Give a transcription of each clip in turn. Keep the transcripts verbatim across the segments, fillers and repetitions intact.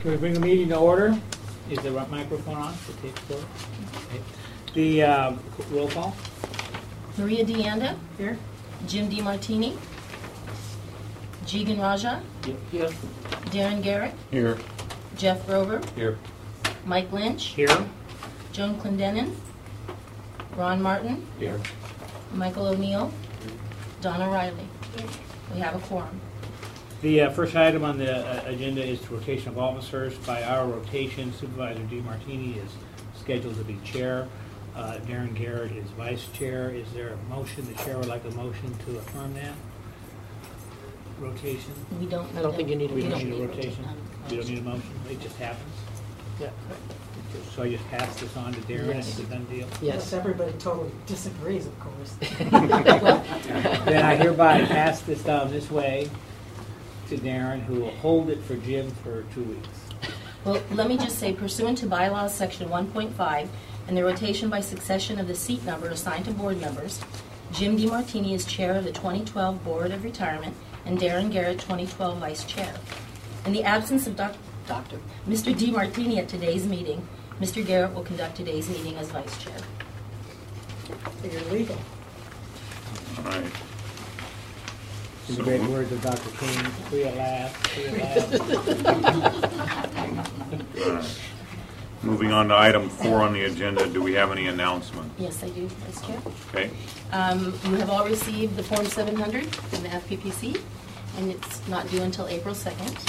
Can we bring the meeting to order? Is the microphone on? The tape recorded? Okay. The um, roll call. Maria Deanda. Here. Jim DiMartini. Jeegan Raja. Here. Darren Garrett. Here. Jeff Grover. Here. Mike Lynch. Here. Joan Clendenin. Ron Martin. Here. Michael O'Neill. Donna Riley. We have a quorum. The uh, first item on the uh, agenda is the rotation of officers. By our rotation, Supervisor DiMartini is scheduled to be chair. Uh, Darren Garrett is vice chair. Is there a motion? The chair would like a motion to affirm that rotation. We don't. I don't think you need a We don't motion. need a rotation. We don't need a motion. It just happens. Yeah. So I just pass this on to Darren and Yes. it's a done deal. Yes. Unless everybody totally disagrees, of course. Then I hereby pass this down this way to Darren, who will hold it for Jim for two weeks. Well, let me just say, pursuant to bylaws section one point five and the rotation by succession of the seat number assigned to board members, Jim DiMartini is chair of the twenty twelve Board of Retirement and Darren Garrett twenty twelve vice chair. In the absence of doc- Doctor Mister DiMartini at today's meeting, Mister Garrett will conduct today's meeting as vice chair. You're legal. All right. In the So great mo- words of Doctor King, free at last, free at last. all right. Moving on to item four on the agenda, do we have any announcements? Yes, I do, vice chair. Okay. Um, you have all received the Form seven hundred from the F P P C, and it's not due until April second.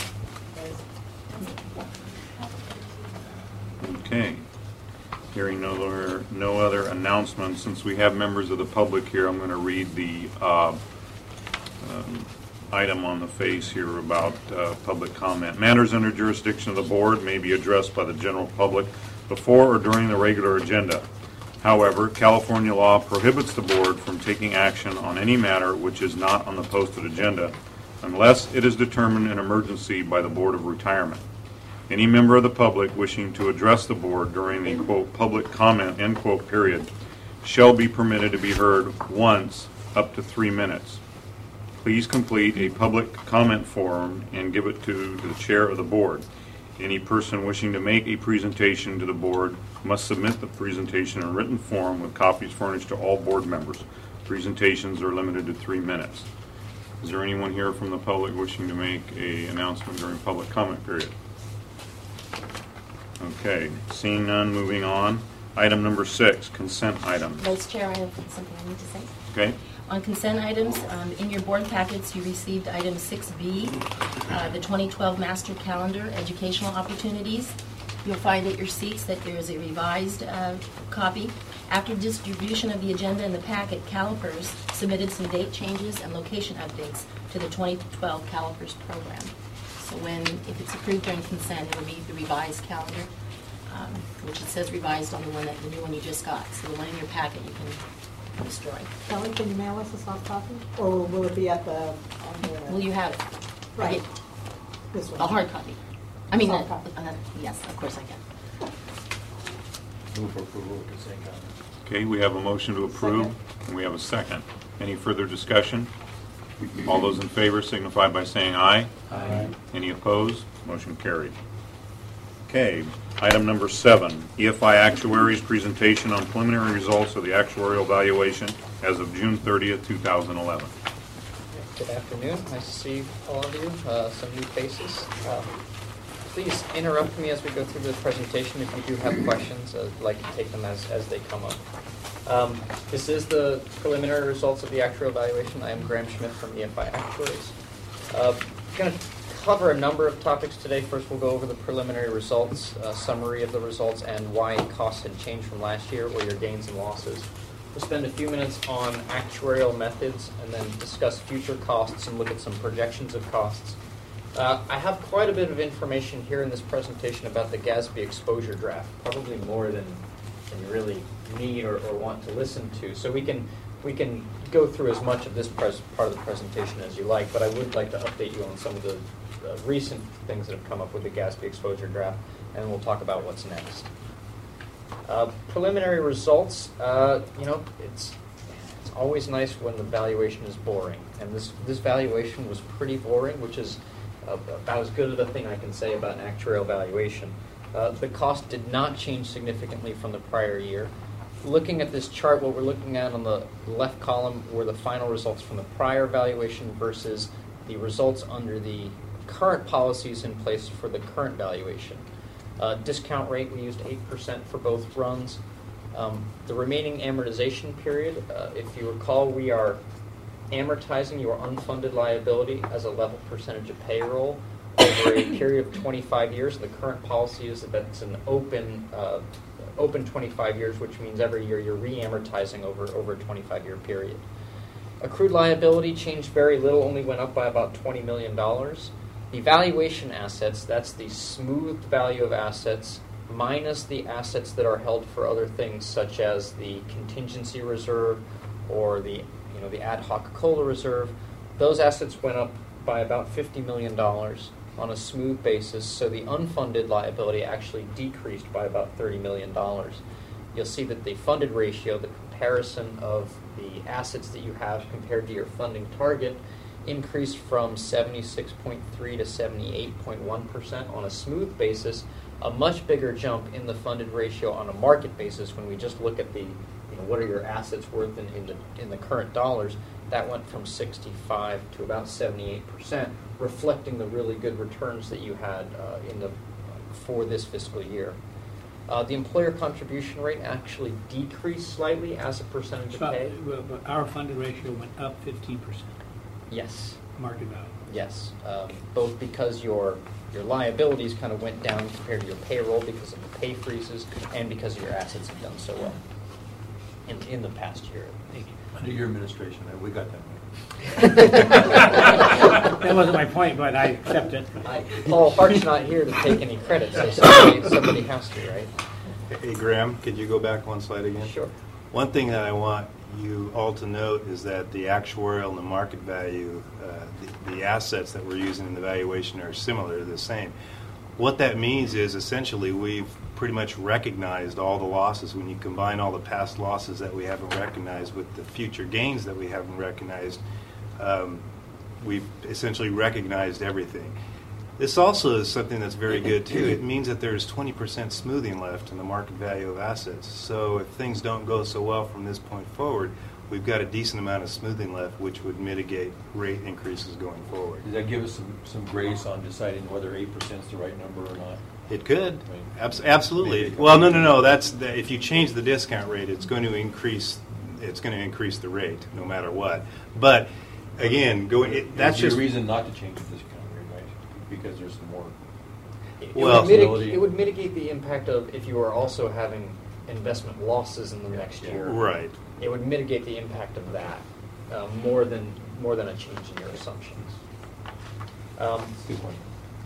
Okay. Hearing no other, no other announcements, since we have members of the public here, I'm going to read the uh, um, item on the face here about uh, public comment. Matters under jurisdiction of the board may be addressed by the general public before or during the regular agenda. However, California law prohibits the board from taking action on any matter which is not on the posted agenda unless it is determined an emergency by the Board of Retirement. Any member of the public wishing to address the board during the, quote, public comment, end quote, period, shall be permitted to be heard once up to three minutes. Please complete a public comment form and give it to the chair of the board. Any person wishing to make a presentation to the board must submit the presentation in written form with copies furnished to all board members. Presentations are limited to three minutes. Is there anyone here from the public wishing to make an announcement during public comment period? Okay, seeing none, moving on. Item number six, consent items. Vice Chair, I have something I need to say. Okay, On consent items, um, in your board packets, you received item six B, uh, the twenty twelve Master Calendar Educational Opportunities. You'll find at your seats that there is a revised uh, copy. After distribution of the agenda in the packet, Calipers submitted some date changes and location updates to the twenty twelve Calipers program. So when, if it's approved during consent, it will be the revised calendar, um, which it says revised on the one that, the new one you just got. So the one in your packet you can destroy. Kelly, can you mail us a soft copy? Or will it be at the, on the... Will you have it? Right. Okay. This one? A hard copy. I mean, Soft uh, copy. uh, yes, of course I can. Move for approval of consent calendar. okay, we have a motion to approve, Second. and we have a second. Any further discussion? All those in favor signify by saying aye. Aye. Any opposed? Motion carried. Okay, item number seven, E F I Actuaries presentation on preliminary results of the actuarial valuation as of June thirtieth, two thousand eleven. Good afternoon. Nice to see all of you, uh, some new faces. Um, Please interrupt me as we go through this presentation if you do have questions. I'd like to take them as, as they come up. Um, this is the preliminary results of the actuarial evaluation. I am Graham Schmidt from E F I Actuaries. Uh, I'm going to cover a number of topics today. First, we'll go over the preliminary results, uh, summary of the results, and why costs had changed from last year, or your gains and losses. We'll spend a few minutes on actuarial methods and then discuss future costs and look at some projections of costs. Uh, I have quite a bit of information here in this presentation about the G A S B exposure draft, probably more than, than you really need or, or want to listen to. So we can we can go through as much of this pres part of the presentation as you like, but I would like to update you on some of the uh, recent things that have come up with the G A S B exposure draft, and we'll talk about what's next. Uh, preliminary results, uh, you know, it's it's always nice when the valuation is boring, and this this valuation was pretty boring, which is about as good of a thing I can say about an actuarial valuation. Uh, the cost did not change significantly from the prior year. Looking at this chart, what we're looking at on the left column were the final results from the prior valuation versus the results under the current policies in place for the current valuation. Uh, discount rate, we used eight percent for both runs. Um, the remaining amortization period, uh, if you recall, we are amortizing your unfunded liability as a level percentage of payroll over a period of twenty-five years. The current policy is that it's an open uh, open twenty-five years, which means every year you're re-amortizing over, over a twenty-five year period. Accrued liability changed very little, only went up by about twenty million dollars. The valuation assets, that's the smoothed value of assets minus the assets that are held for other things such as the contingency reserve or the you know the ad hoc COLA reserve. Those assets went up by about fifty million dollars on a smooth basis, so the unfunded liability actually decreased by about thirty million dollars. You'll see that the funded ratio, the comparison of the assets that you have compared to your funding target, increased from seventy-six point three to seventy-eight point one percent on a smooth basis, a much bigger jump in the funded ratio on a market basis when we just look at the, you know, what are your assets worth in, in, the, in the current dollars. That went from sixty-five to about seventy-eight percent, reflecting the really good returns that you had uh, in the for this fiscal year. Uh, the employer contribution rate actually decreased slightly as a percentage of But, pay. but- but our funded ratio went up fifteen percent, Yes. market value. Yes, um, both because your your liabilities kind of went down compared to your payroll because of the pay freezes, and because your assets have done so well in in the past year. Under your administration, uh, we got that. That wasn't my point, but I accept it. I, Paul Hart's not here to take any credit, so somebody, somebody has to, right? Hey, Graham, could you go back one slide again? Sure. One thing that I want you all to note is that the actuarial and the market value, uh, the, the assets that we're using in the valuation are similar, the same. What that means is essentially we've pretty much recognized all the losses. When you combine all the past losses that we haven't recognized with the future gains that we haven't recognized, um, we've essentially recognized everything. This also is something that's very good too. It means that there's twenty percent smoothing left in the market value of assets. So if things don't go so well from this point forward, we've got a decent amount of smoothing left, which would mitigate rate increases going forward. Does that give us some, some grace on deciding whether eight percent is the right number or not? It could. I mean, Abs- absolutely. maybe. Well, no, no, no. That's the, if you change the discount rate, it's going to increase. It's going to increase the rate, no matter what. But again, going. It, that's Is there just a reason not to change the discount rate, right? Because there's some more. It, Well- would mitig- Stability. it would mitigate the impact of if you were also having investment losses in the next year. right. It would mitigate the impact of that uh, more than more than a change in your assumptions. Um, Good point.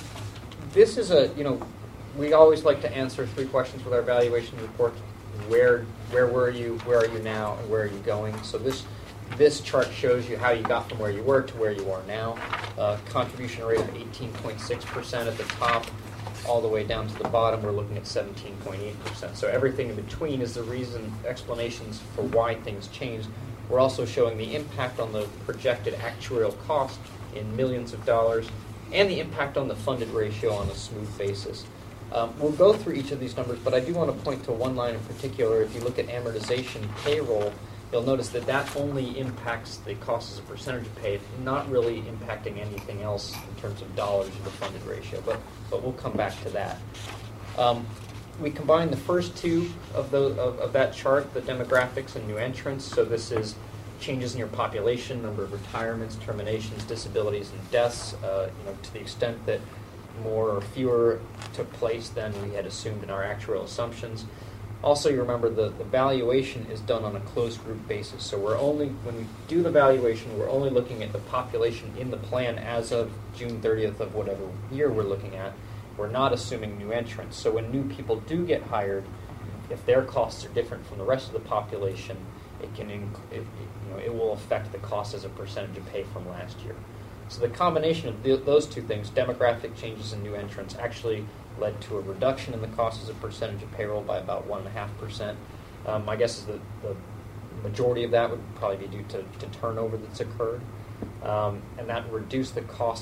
this is a you know we always like to answer three questions with our valuation report: where where were you, where are you now, and where are you going? So this this chart shows you how you got from where you were to where you are now. Uh, contribution rate of eighteen point six percent at the top, all the way down to the bottom, we're looking at seventeen point eight percent. So everything in between is the reason, explanations for why things changed. We're also showing the impact on the projected actuarial cost in millions of dollars and the impact on the funded ratio on a smooth basis. Um, we'll go through each of these numbers, but I do want to point to one line in particular. If you look at amortization payroll, you'll notice that that only impacts the cost as a percentage of pay, not really impacting anything else in terms of dollars of the funded ratio, but, but we'll come back to that. Um, we combine the first two of, the, of, of that chart, the demographics and new entrants, so this is changes in your population, number of retirements, terminations, disabilities, and deaths, uh, you know, to the extent that more or fewer took place than we had assumed in our actuarial assumptions. Also, you remember the, the valuation is done on a closed group basis. So we're only, when we do the valuation, we're only looking at the population in the plan as of June thirtieth of whatever year we're looking at. We're not assuming new entrants. So when new people do get hired, if their costs are different from the rest of the population, it can inc- it, it, you know, it will affect the cost as a percentage of pay from last year. So the combination of th- those two things, demographic changes and new entrants, actually led to a reduction in the cost as a percentage of payroll by about one point five percent. Um, my guess is that the majority of that would probably be due to, to turnover that's occurred. Um, and that reduced the cost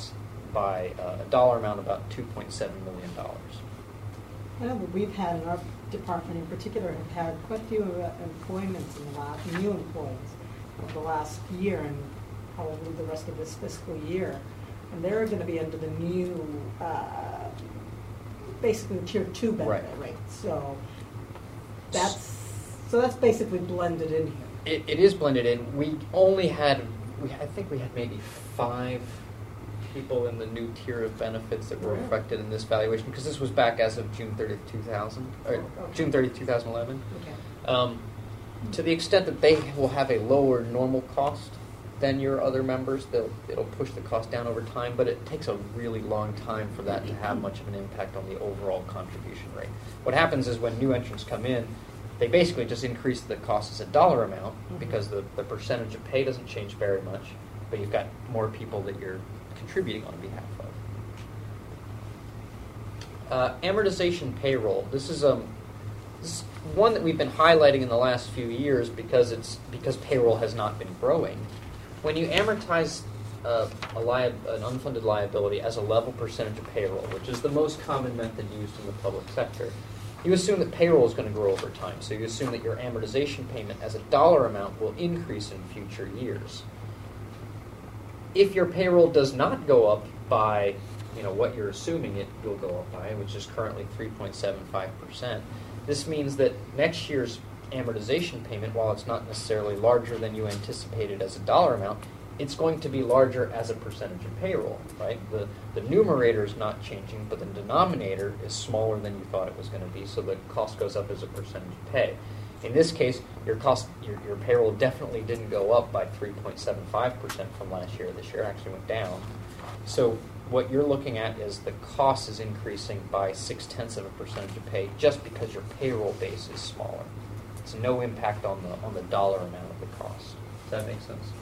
by uh, a dollar amount about two point seven million dollars. I know that we've had, in our department in particular, have had quite a few uh, employments in the last, new employees over the last year and probably the rest of this fiscal year. And they're going to be under the new, uh, basically tier two benefit Right. rate. So that's, so that's basically blended in here. It, it is blended in. We only had, we, I think we had maybe five people in the new tier of benefits that were Really? affected in this valuation, because this was back as of June thirtieth, two thousand, or Okay. June thirtieth, two thousand eleven. Okay. Um, to the extent that they will have a lower normal cost than your other members, they'll, it'll push the cost down over time, but it takes a really long time for that to have much of an impact on the overall contribution rate. What happens is when new entrants come in, they basically just increase the cost as a dollar amount because the, the percentage of pay doesn't change very much, but you've got more people that you're contributing on behalf of. Uh, amortization payroll. This is um, this is one that we've been highlighting in the last few years because it's because payroll has not been growing. When you amortize uh, a li- an unfunded liability as a level percentage of payroll, which is the most common method used in the public sector, you assume that payroll is going to grow over time. So you assume that your amortization payment as a dollar amount will increase in future years. If your payroll does not go up by, you know, what you're assuming it will go up by, which is currently three point seven five percent, this means that next year's amortization payment, while it's not necessarily larger than you anticipated as a dollar amount, it's going to be larger as a percentage of payroll, right? The, the numerator is not changing, but the denominator is smaller than you thought it was going to be, so the cost goes up as a percentage of pay. In this case, your cost, your, your payroll definitely didn't go up by three point seven five percent from last year. This year actually went down. So what you're looking at is the cost is increasing by six-tenths of a percentage of pay just because your payroll base is smaller. It's no impact on the on the dollar amount of the cost. Does that make sense?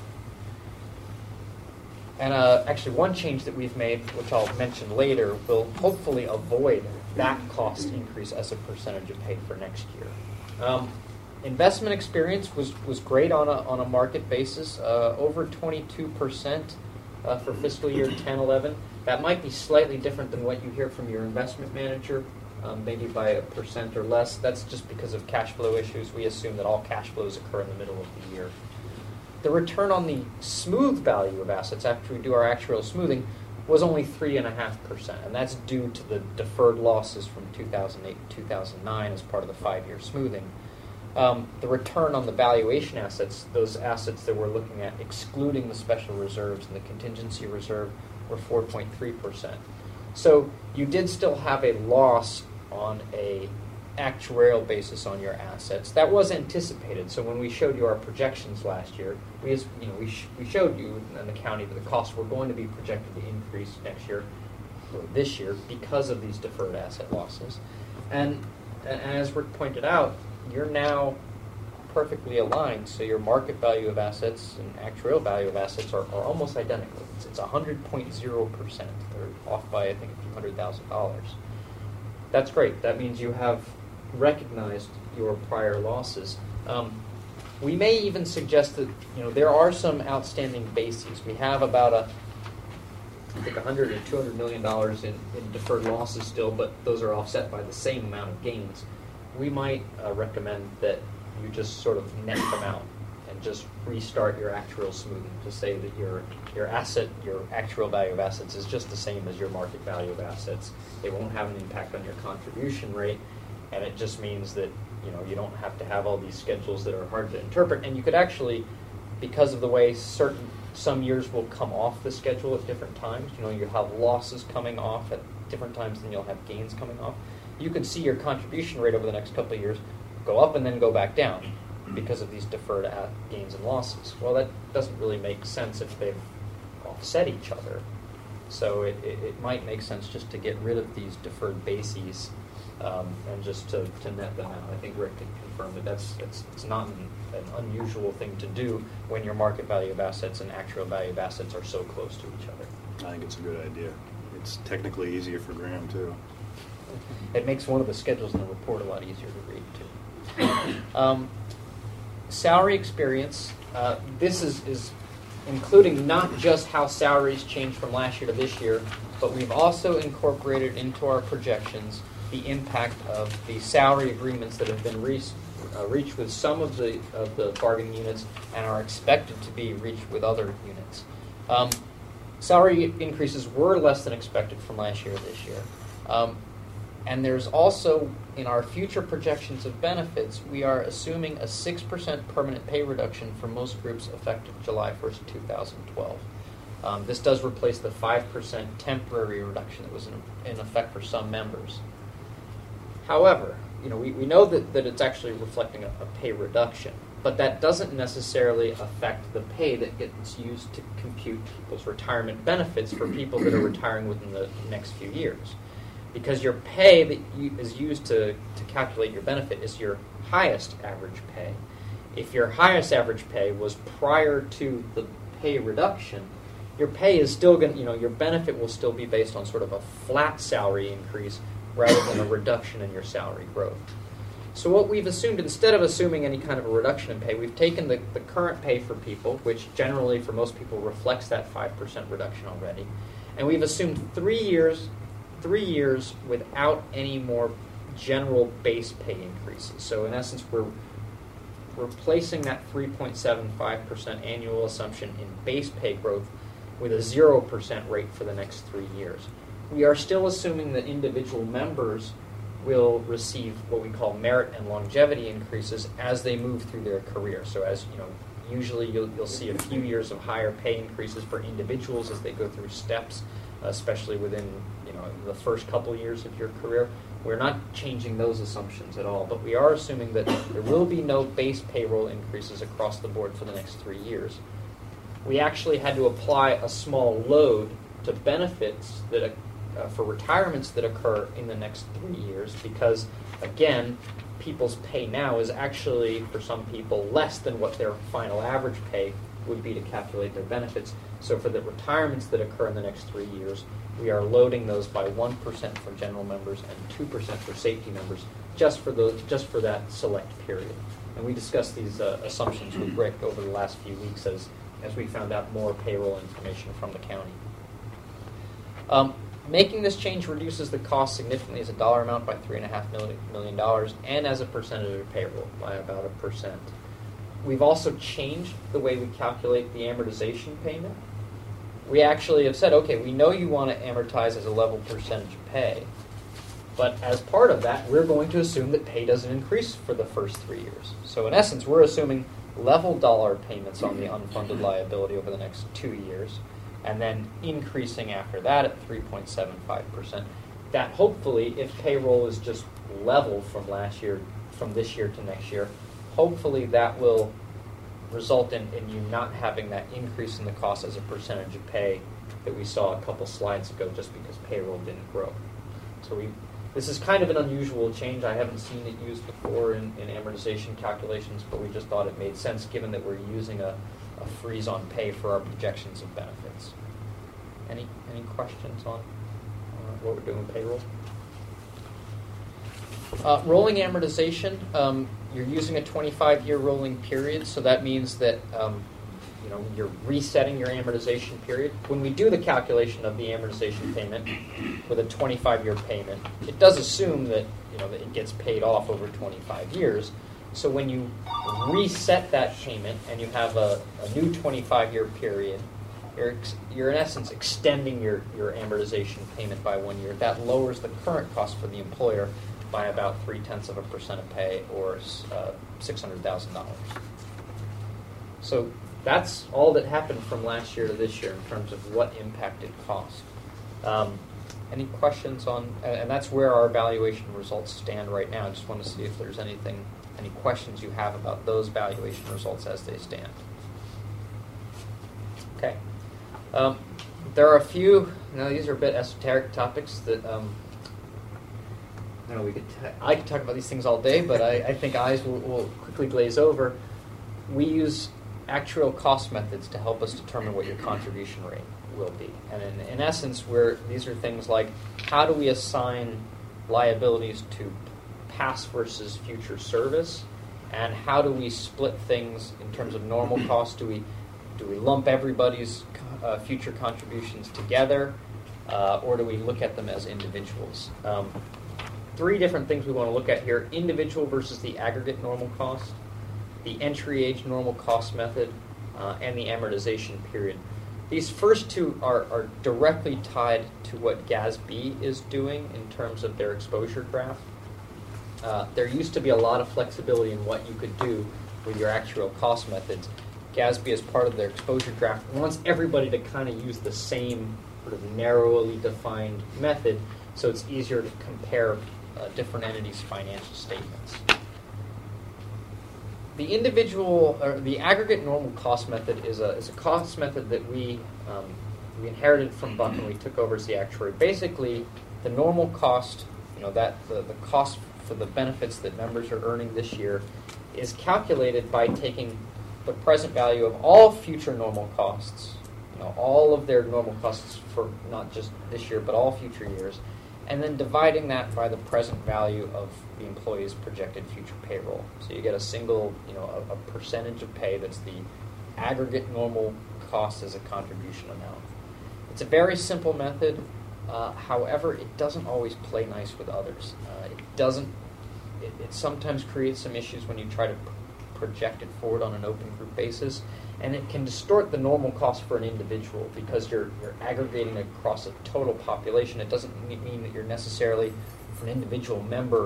And uh, actually, one change that we've made, which I'll mention later, will hopefully avoid that cost increase as a percentage of pay for next year. Um, investment experience was, was great on a on a market basis, uh, over twenty-two percent uh, for fiscal year ten eleven. That might be slightly different than what you hear from your investment manager, um, maybe by a percent or less. That's just because of cash flow issues. We assume that all cash flows occur in the middle of the year. The return on the smooth value of assets after we do our actuarial smoothing was only three point five percent, and that's due to the deferred losses from two thousand eight to two thousand nine as part of the five-year smoothing. Um, the return on the valuation assets, those assets that we're looking at excluding the special reserves and the contingency reserve, were four point three percent. So you did still have a loss on a actuarial basis on your assets. That was anticipated. So when we showed you our projections last year, we, as, you know, we, sh- we showed you and the county that the costs were going to be projected to increase next year, or this year, because of these deferred asset losses. And, and as Rick pointed out, you're now perfectly aligned. So your market value of assets and actuarial value of assets are, are almost identical. It's, it's one hundred point zero percent. They're off by, I think, a few hundred thousand dollars. That's great. That means you have recognized your prior losses. Um, we may even suggest that, you know, there are some outstanding bases. We have about a, I think, one hundred or two hundred million dollars in, in deferred losses still, but those are offset by the same amount of gains. We might uh, recommend that you just sort of net them out and just restart your actuarial smoothing to say that your your asset, your actuarial value of assets is just the same as your market value of assets. It won't have an impact on your contribution rate, and it just means that, you know, you don't have to have all these schedules that are hard to interpret. And you could actually, because of the way certain some years will come off the schedule at different times, you know, you have losses coming off at different times than you'll have gains coming off. You could see your contribution rate over the next couple of years go up and then go back down because of these deferred gains and losses. Well, that doesn't really make sense if they've offset each other. So it, it, it might make sense just to get rid of these deferred bases um, and just to, to net them out. I think Rick can confirm that that's, that's it's not an, an unusual thing to do when your market value of assets and actual value of assets are so close to each other. I think it's a good idea. It's technically easier for Graham, too. It makes one of the schedules in the report a lot easier to read, too. Um, salary experience. Uh, this is, is including not just how salaries changed from last year to this year, but we've also incorporated into our projections the impact of the salary agreements that have been reached, uh, reached with some of the of the bargaining units and are expected to be reached with other units. Um, salary increases were less than expected from last year to this year. Um, and there's also, in our future projections of benefits, we are assuming a six percent permanent pay reduction for most groups effective July first, two thousand twelve. Um, this does replace the five percent temporary reduction that was in, in effect for some members. However, you know, we, we know that, that it's actually reflecting a, a pay reduction, but that doesn't necessarily affect the pay that gets used to compute people's retirement benefits for people that are retiring within the next few years. Because your pay that you, is used to, to calculate your benefit is your highest average pay. If your highest average pay was prior to the pay reduction, your pay is still going to, you know, your benefit will still be based on sort of a flat salary increase rather than a reduction in your salary growth. So what we've assumed, instead of assuming any kind of a reduction in pay, we've taken the, the current pay for people, which generally for most people reflects that five percent reduction already, and we've assumed three years three years without any more general base pay increases. So in essence, we're replacing that three point seven five percent annual assumption in base pay growth with a zero percent rate for the next three years. We are still assuming that individual members will receive what we call merit and longevity increases as they move through their career. So as you know, usually you'll, you'll see a few years of higher pay increases for individuals as they go through steps, especially within you know the first couple years of your career. We're not changing those assumptions at all, but we are assuming that there will be no base payroll increases across the board for the next three years. We actually had to apply a small load to benefits that uh, for retirements that occur in the next three years because, again, people's pay now is actually, for some people, less than what their final average pay would be to calculate their benefits. So for the retirements that occur in the next three years, we are loading those by one percent for general members and two percent for safety members, just for the just for that select period. And we discussed these uh, assumptions with Rick over the last few weeks as, as we found out more payroll information from the county. Um, making this change reduces the cost significantly as a dollar amount by three point five million dollars and as a percentage of payroll by about a percent. We've also changed the way we calculate the amortization payment. We actually have said, okay, we know you want to amortize as a level percentage of pay, but as part of that, we're going to assume that pay doesn't increase for the first three years. So in essence, we're assuming level dollar payments on the unfunded liability over the next two years, and then increasing after that at three point seven five percent. That hopefully, if payroll is just level from last year, from this year to next year, hopefully that will result in, in you not having that increase in the cost as a percentage of pay that we saw a couple slides ago just because payroll didn't grow. So we, this is kind of an unusual change. I haven't seen it used before in, in amortization calculations, but we just thought it made sense given that we're using a, a freeze on pay for our projections of benefits. Any, any questions on uh, what we're doing with payroll? Uh, rolling amortization, um, you're using a twenty-five year rolling period, so that means that um, you know you're resetting your amortization period. When we do the calculation of the amortization payment with a twenty-five year payment, it does assume that you know that it gets paid off over twenty-five years. So when you reset that payment and you have a, a new twenty-five year period, you're, ex- you're in essence extending your, your amortization payment by one year. That lowers the current cost for the employer by about three-tenths of a percent of pay, or uh, six hundred thousand dollars. So that's all that happened from last year to this year in terms of what impacted cost. Um, any questions on, and that's where our evaluation results stand right now. I just want to see if there's anything, any questions you have about those valuation results as they stand. Okay. Um, there are a few, now these are a bit esoteric topics that um, I know we could. T- I could talk about these things all day, but I, I think eyes will, will quickly glaze over. We use actuarial cost methods to help us determine what your contribution rate will be, and in, in essence, we're, these are things like how do we assign liabilities to past versus future service, and how do we split things in terms of normal costs? Do we do we lump everybody's uh, future contributions together, uh, or do we look at them as individuals? Um, three different things we want to look at here: individual versus the aggregate normal cost, the entry age normal cost method, uh, and the amortization period. These first two are, are directly tied to what G A S B is doing in terms of their exposure graph. Uh, there used to be a lot of flexibility in what you could do with your actuarial cost methods. G A S B, as part of their exposure graph, wants everybody to kind of use the same sort of narrowly defined method, so it's easier to compare uh, different entities' financial statements. The individual, or the aggregate normal cost method is a is a cost method that we um, we inherited from Buck and we took over as the actuary. Basically, the normal cost, you know, that the, the cost for the benefits that members are earning this year, is calculated by taking the present value of all future normal costs, you know, all of their normal costs for not just this year but all future years, and then dividing that by the present value of the employee's projected future payroll. So you get a single, you know, a, a percentage of pay that's the aggregate normal cost as a contribution amount. It's a very simple method. Uh, however, it doesn't always play nice with others. Uh, it doesn't. It, it sometimes creates some issues when you try to pr- project it forward on an open group basis, and it can distort the normal cost for an individual because you're you're aggregating across a total population. It doesn't mean that you're necessarily, for an individual member,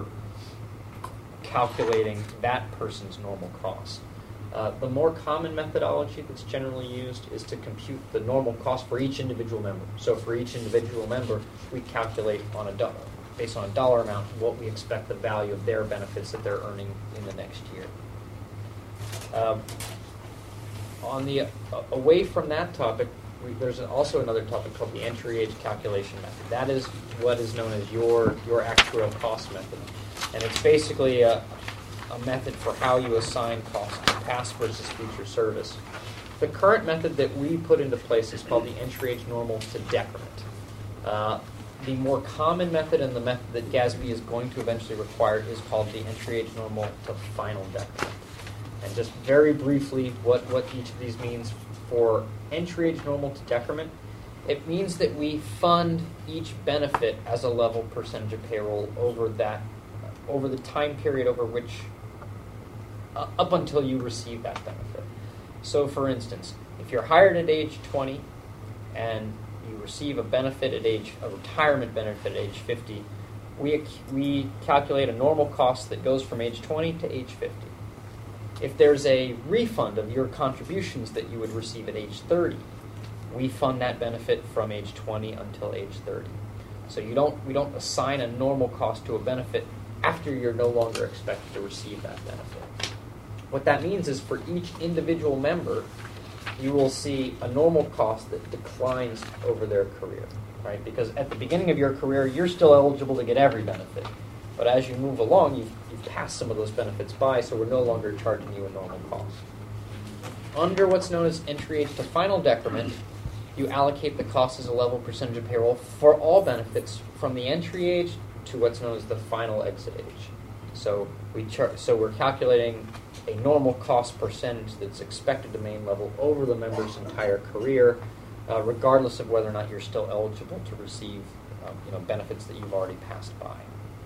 calculating that person's normal cost. Uh, the more common methodology that's generally used is to compute the normal cost for each individual member. So for each individual member, we calculate on a do- based on a dollar amount what we expect the value of their benefits that they're earning in the next year. Uh, on the uh, away from that topic, we, there's also another topic called the entry age calculation method. That is what is known as your your actuarial cost method, and it's basically a, a method for how you assign costs to past versus future service. The current method that we put into place is called the entry age normal to decrement. Uh, the more common method and the method that G A S B is going to eventually require is called the entry age normal to final decrement. And just very briefly, what, what each of these means for entry age normal to decrement, it means that we fund each benefit as a level percentage of payroll over that, over the time period over which, uh, up until you receive that benefit. So, for instance, if you're hired at age twenty and you receive a benefit at age, a retirement benefit at age fifty, we we calculate a normal cost that goes from age twenty to age fifty. If there's a refund of your contributions that you would receive at age thirty, we fund that benefit from age twenty until age thirty. So you don't we don't assign a normal cost to a benefit after you're no longer expected to receive that benefit. What that means is for each individual member, you will see a normal cost that declines over their career, right? Because at the beginning of your career, you're still eligible to get every benefit. But as you move along, you've, you've passed some of those benefits by, so we're no longer charging you a normal cost. Under what's known as entry age to final decrement, you allocate the cost as a level percentage of payroll for all benefits from the entry age to what's known as the final exit age. So we char- so we're calculating a normal cost percentage that's expected to remain level over the member's entire career, uh, regardless of whether or not you're still eligible to receive um, you know, benefits that you've already passed by.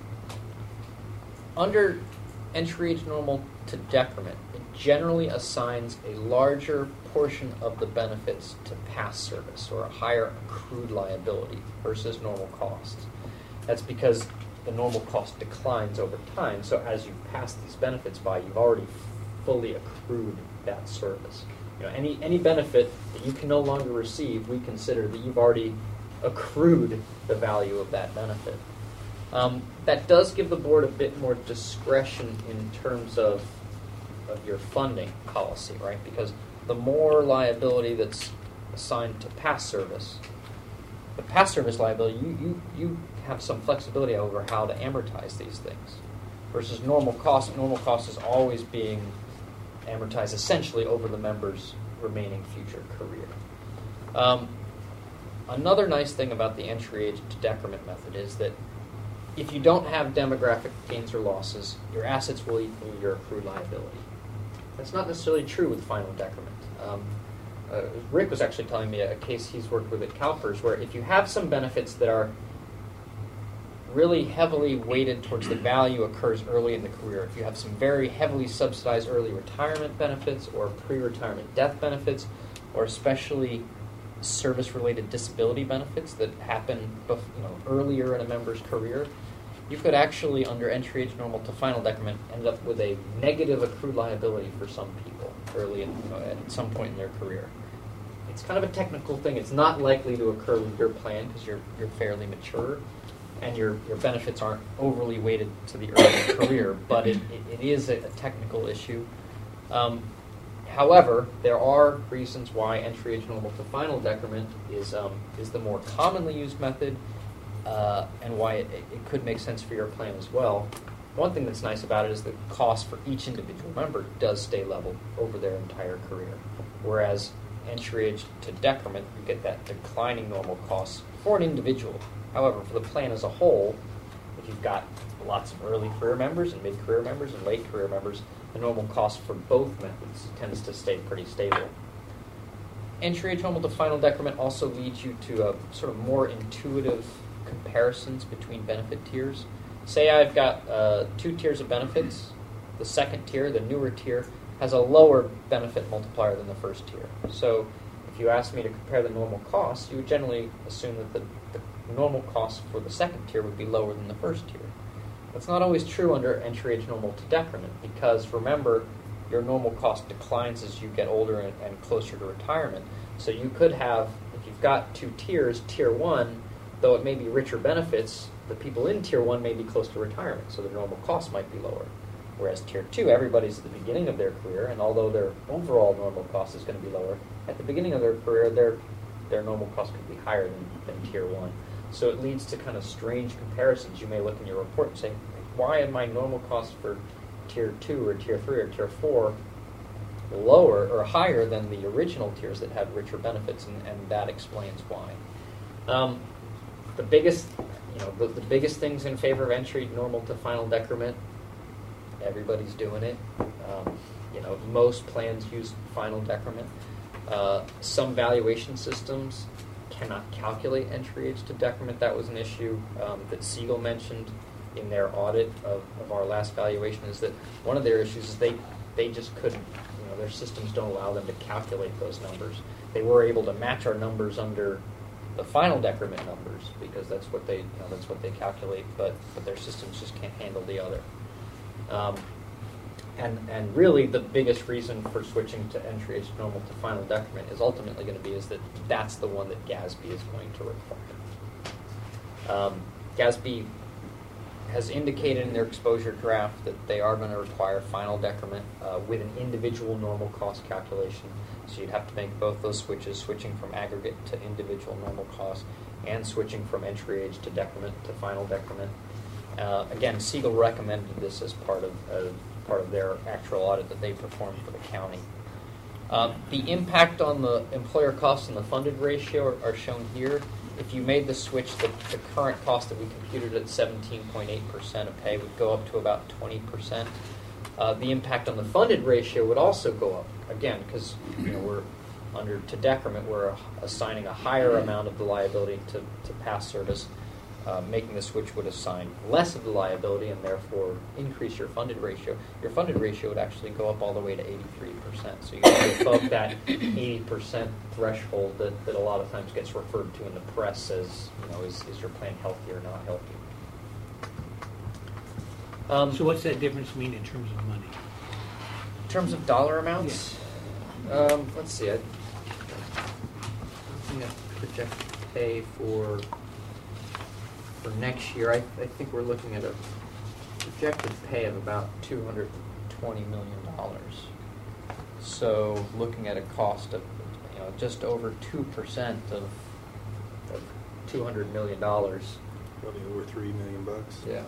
Under entry age normal to decrement, it generally assigns a larger portion of the benefits to past service, or a higher accrued liability versus normal costs. That's because the normal cost declines over time, so as you pass these benefits by, you've already fully accrued that service. You know, any any benefit that you can no longer receive, we consider that you've already accrued the value of that benefit. Um, that does give the board a bit more discretion in terms of of your funding policy, right? Because the more liability that's assigned to past service, the past service liability, you you you have some flexibility over how to amortize these things, versus normal cost. Normal cost is always being amortized essentially over the member's remaining future career. Um, another nice thing about the entry age to decrement method is that if you don't have demographic gains or losses, your assets will equal your accrued liability. That's not necessarily true with final decrement. Um, uh, Rick was actually telling me a case he's worked with at CalPERS where if you have some benefits that are really heavily weighted towards the value occurs early in the career. If you have some very heavily subsidized early retirement benefits or pre-retirement death benefits, or especially service-related disability benefits that happen bef- you know, earlier in a member's career, you could actually, under entry age normal to final decrement, end up with a negative accrued liability for some people early in, you know, at some point in their career. It's kind of a technical thing. It's not likely to occur with your plan because you're you're fairly mature, and your, your benefits aren't overly weighted to the early career, but it, it, it is a, a technical issue. Um, however, there are reasons why entry age normal to final decrement is, um, is the more commonly used method, uh, and why it, it could make sense for your plan as well. One thing that's nice about it is the cost for each individual member does stay level over their entire career, whereas entry age to decrement, you get that declining normal cost for an individual. However, for the plan as a whole, if you've got lots of early career members and mid-career members and late career members, the normal cost for both methods tends to stay pretty stable. Entry age normal to final decrement also leads you to a sort of more intuitive comparisons between benefit tiers. Say I've got uh, two tiers of benefits. The second tier, the newer tier, has a lower benefit multiplier than the first tier. So if you ask me to compare the normal costs, you would generally assume that the, the normal cost for the second tier would be lower than the first tier. That's not always true under entry age normal to decrement, because remember, your normal cost declines as you get older and, and closer to retirement. So you could have, if you've got two tiers, tier one, though it may be richer benefits, the people in tier one may be close to retirement, so the normal cost might be lower. Whereas tier two, everybody's at the beginning of their career, and although their overall normal cost is going to be lower, at the beginning of their career, their their normal cost could be higher than, than tier one. So it leads to kind of strange comparisons. You may look in your report and say, why are my normal costs for tier two or tier three or tier four lower or higher than the original tiers that had richer benefits, and, and that explains why. Um, the biggest, you know, the, the biggest things in favor of entry normal to final decrement, everybody's doing it. Um, you know, most plans use final decrement. Uh, some valuation systems cannot calculate entry age to decrement. That was an issue um, that Siegel mentioned in their audit of, of our last valuation, is that one of their issues is they, they just couldn't, you know, their systems don't allow them to calculate those numbers. They were able to match our numbers under the final decrement numbers because that's what they, you know, that's what they calculate, but, but their systems just can't handle the other. Um, and, and really the biggest reason for switching to entry age normal to final decrement is ultimately going to be is that that's the one that GASB is going to require. Um, GASB has indicated in their exposure draft that they are going to require final decrement uh, with an individual normal cost calculation. So you'd have to make both those switches, switching from aggregate to individual normal cost and switching from entry age to decrement to final decrement. Uh, again, Siegel recommended this as part of uh, part of their actual audit that they performed for the county. Uh, the impact on the employer costs and the funded ratio are, are shown here. If you made the switch, the, the current cost that we computed at seventeen point eight percent of pay would go up to about twenty percent. Uh, the impact on the funded ratio would also go up, again, because you know, we're under to decrement, we're assigning a higher amount of the liability to, to past service. Uh, making the switch would assign less of the liability and therefore increase your funded ratio. Your funded ratio would actually go up all the way to eighty-three percent. So you go above that eighty percent threshold that, that a lot of times gets referred to in the press as, you know, is, is your plan healthy or not healthy? Um, So what's that difference mean in terms of money? in terms of dollar amounts, um, let's see. I, looking at projected pay for for next year, I, I think we're looking at a projected pay of about two hundred twenty million dollars. So looking at a cost of, you know, just over two percent of, of two hundred million dollars. Probably over three million bucks. Yeah.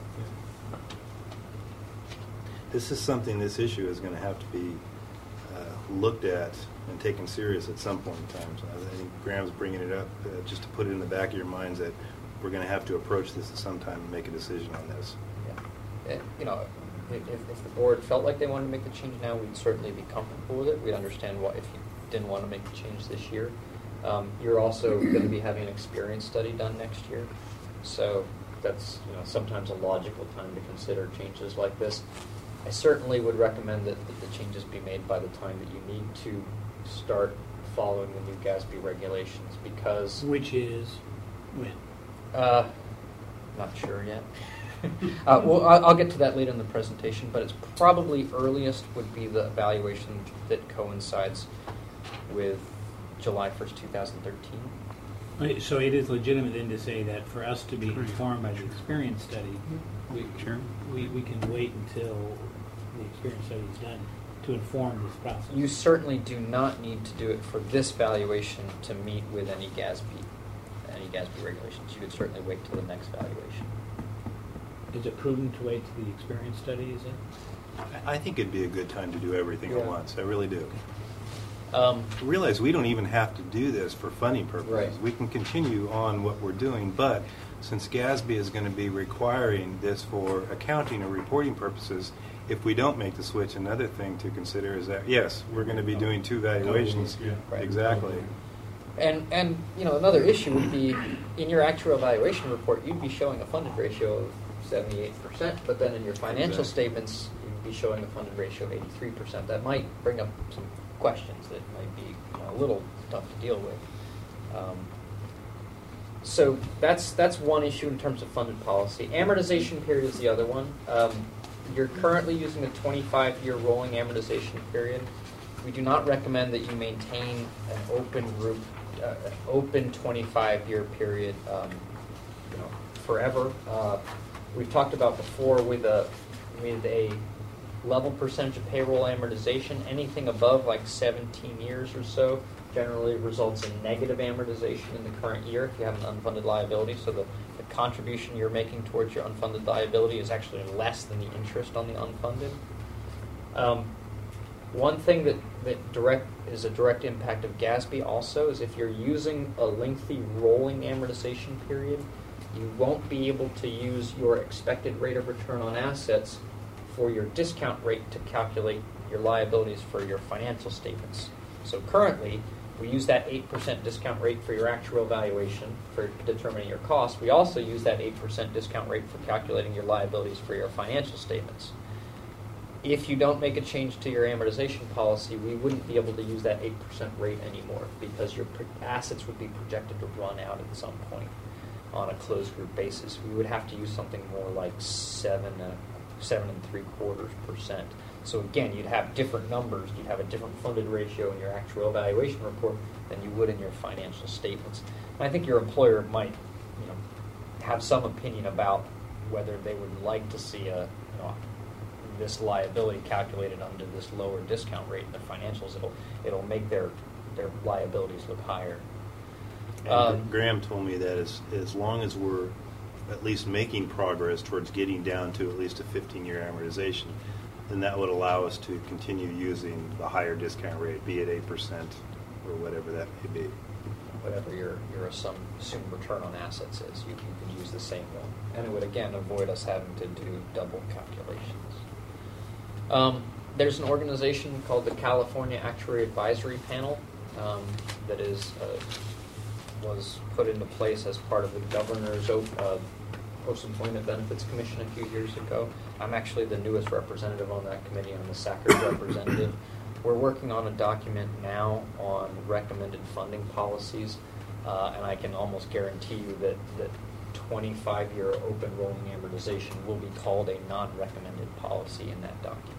This is something, this issue is going to have to be uh, looked at and taken serious at some point in time. So I think Graham's bringing it up uh, just to put it in the back of your minds that we're going to have to approach this at some time and make a decision on this. Yeah. It, you know, if, if the board felt like they wanted to make the change now, we'd certainly be comfortable with it. We'd understand what if you didn't want to make the change this year. Um, you're also going to be having an experience study done next year, so that's you know sometimes a logical time to consider changes like this. I certainly would recommend that, that the changes be made by the time that you need to start following the new GASB regulations, because Which is when? uh, not sure yet. uh, well, I'll, I'll get to that later in the presentation, but it's probably earliest would be the evaluation that coincides with July first, two thousand thirteen. Okay, so it is legitimate then to say that for us to be informed by the experience study, we, we, we can wait until the experience study is done to inform this process. You certainly do not need to do it for this valuation to meet with any GASB, any GASB regulations. You could certainly wait till the next valuation. Is it prudent to wait till the experience study is in? I think it'd be a good time to do everything Yeah. at once. I really do. Um, Realize we don't even have to do this for funding purposes. Right. We can continue on what we're doing, but since GASB is going to be requiring this for accounting or reporting purposes, if we don't make the switch, another thing to consider is that, yes, we're going to be doing two valuations. Yeah. Right. Exactly. And, and you know, another issue would be, in your actual evaluation report, you'd be showing a funded ratio of seventy-eight percent, but then in your financial Exactly. statements, you'd be showing a funded ratio of eighty-three percent. That might bring up some questions that might be you know, a little tough to deal with. Um, so that's that's one issue in terms of funded policy. Amortization period is the other one. Um, you're currently using a twenty-five year rolling amortization period. We do not recommend that you maintain an open group, uh, an open twenty-five year period, um, you know, forever. Uh, we've talked about before with a with a level percentage of payroll amortization. Anything above like seventeen years or so generally results in negative amortization in the current year if you have an unfunded liability. So the, the contribution you're making towards your unfunded liability is actually less than the interest on the unfunded. Um, One thing that, that direct is a direct impact of GASB also is if you're using a lengthy rolling amortization period, you won't be able to use your expected rate of return on assets for your discount rate to calculate your liabilities for your financial statements. So currently, we use that eight percent discount rate for your actual valuation for determining your costs. We also use that eight percent discount rate for calculating your liabilities for your financial statements. If you don't make a change to your amortization policy, we wouldn't be able to use that eight percent rate anymore because your pro- assets would be projected to run out at some point on a closed group basis. We would have to use something more like seven, uh, seven and three quarters percent. So again, you'd have different numbers. You'd have a different funded ratio in your actual evaluation report than you would in your financial statements. And I think your employer might, you know, have some opinion about whether they would like to see a, you know, this liability calculated under this lower discount rate in their financials. It'll it'll make their their liabilities look higher. And Um, Graham told me that as, as long as we're at least making progress towards getting down to at least a fifteen year amortization, then that would allow us to continue using the higher discount rate, be it eight percent or whatever that may be. Whatever your your assum- assumed return on assets is, you, you can use the same one, and it would again avoid us having to do double calculations. Um, there's an organization called the California Actuary Advisory Panel um, that is uh, was put into place as part of the governor's o- uh, Post-Employment Benefits Commission a few years ago. I'm actually the newest representative on that committee. I'm the S A C R representative. We're working on a document now on recommended funding policies, uh, and I can almost guarantee you that that twenty-five year open rolling amortization will be called a non-recommended policy in that document.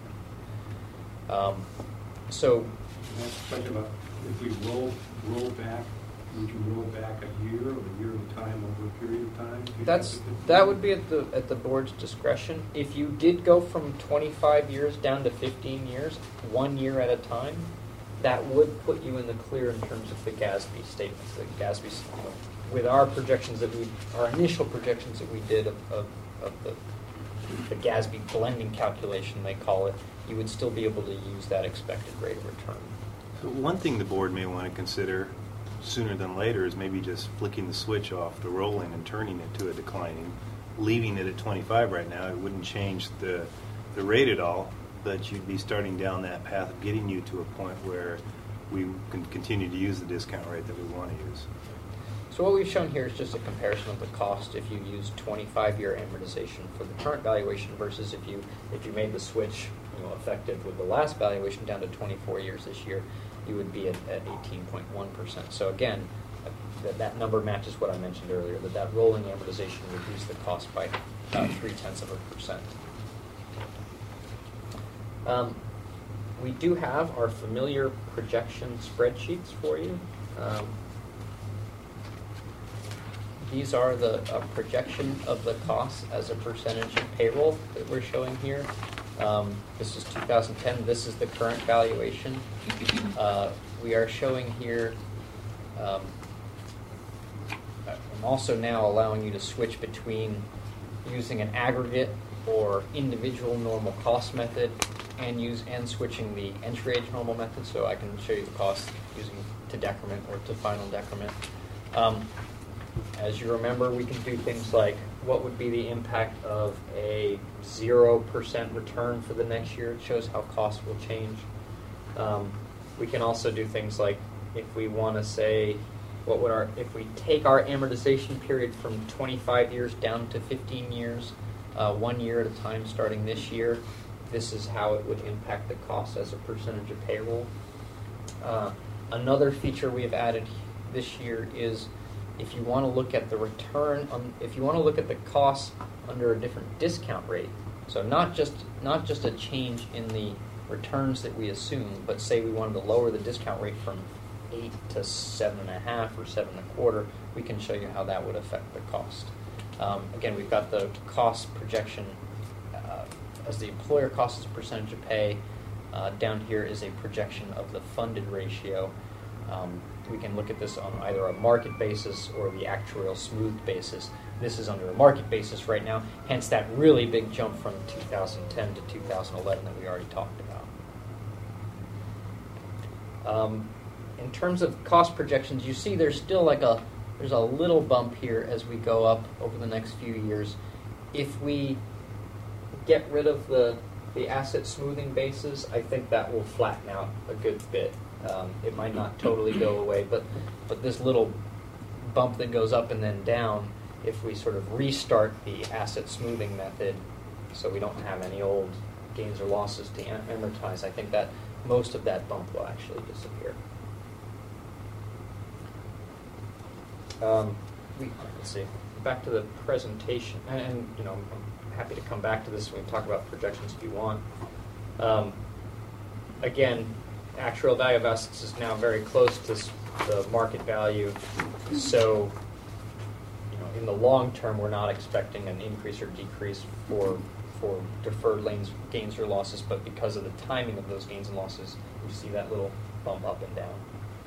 Um, so, Can I ask a question about if we roll, roll back, would you roll back a year or a year at a time over a period of time? That's that would be at the at the board's discretion. If you did go from twenty-five years down to fifteen years, one year at a time, that would put you in the clear in terms of the GASB statements. The GASB, you know, with our projections that we, our initial projections that we did of, of, of the the GASB blending calculation, they call it, you would still be able to use that expected rate of return. So one thing the board may want to consider sooner than later is maybe just flicking the switch off the rolling and turning it to a declining, leaving it at twenty-five right now. It wouldn't change the the rate at all, but you'd be starting down that path of getting you to a point where we can continue to use the discount rate that we want to use. So what we've shown here is just a comparison of the cost if you use twenty-five year amortization for the current valuation versus if you if you made the switch, you know, effective with the last valuation down to twenty-four years this year, you would be at, at eighteen point one percent. So again, uh, that, that number matches what I mentioned earlier, that that rolling amortization reduced the cost by about three tenths of a percent. Um, we do have our familiar projection spreadsheets for you. Um, These are the uh, projection of the costs as a percentage of payroll that we're showing here. Um, this is two thousand ten. This is the current valuation. Uh, we are showing here, um, I'm also now allowing you to switch between using an aggregate or individual normal cost method and use and switching the entry age normal method. So I can show you the cost using to decrement or to final decrement. Um, As you remember, we can do things like what would be the impact of a zero percent return for the next year. It shows how costs will change. Um, we can also do things like if we want to say, what would our, if we take our amortization period from twenty-five years down to fifteen years, uh, one year at a time starting this year, this is how it would impact the cost as a percentage of payroll. Uh, another feature we have added this year is if you want to look at the return on, if you want to look at the costs under a different discount rate, so not just not just a change in the returns that we assume, but say we wanted to lower the discount rate from eight to seven and a half or seven and a quarter, we can show you how that would affect the cost. Um, again, we've got the cost projection uh, as the employer cost as a percentage of pay. Uh, down here is a projection of the funded ratio. Um, we can look at this on either a market basis or the actuarial smoothed basis. This is under a market basis right now, hence that really big jump from two thousand ten to two thousand eleven that we already talked about. Um, in terms of cost projections, you see there's still like a, there's a little bump here as we go up over the next few years. If we get rid of the, the asset smoothing basis, I think that will flatten out a good bit. Um, it might not totally go away, but but this little bump that goes up and then down, if we sort of restart the asset smoothing method so we don't have any old gains or losses to am- amortize, I think that most of that bump will actually disappear. Um, we, let's see, back to the presentation, and, and you know, I'm happy to come back to this when we talk about projections if you want. Um, again, actuarial value of assets is now very close to the market value, so you know, in the long term, we're not expecting an increase or decrease for for deferred gains, gains or losses, but because of the timing of those gains and losses, you see that little bump up and down.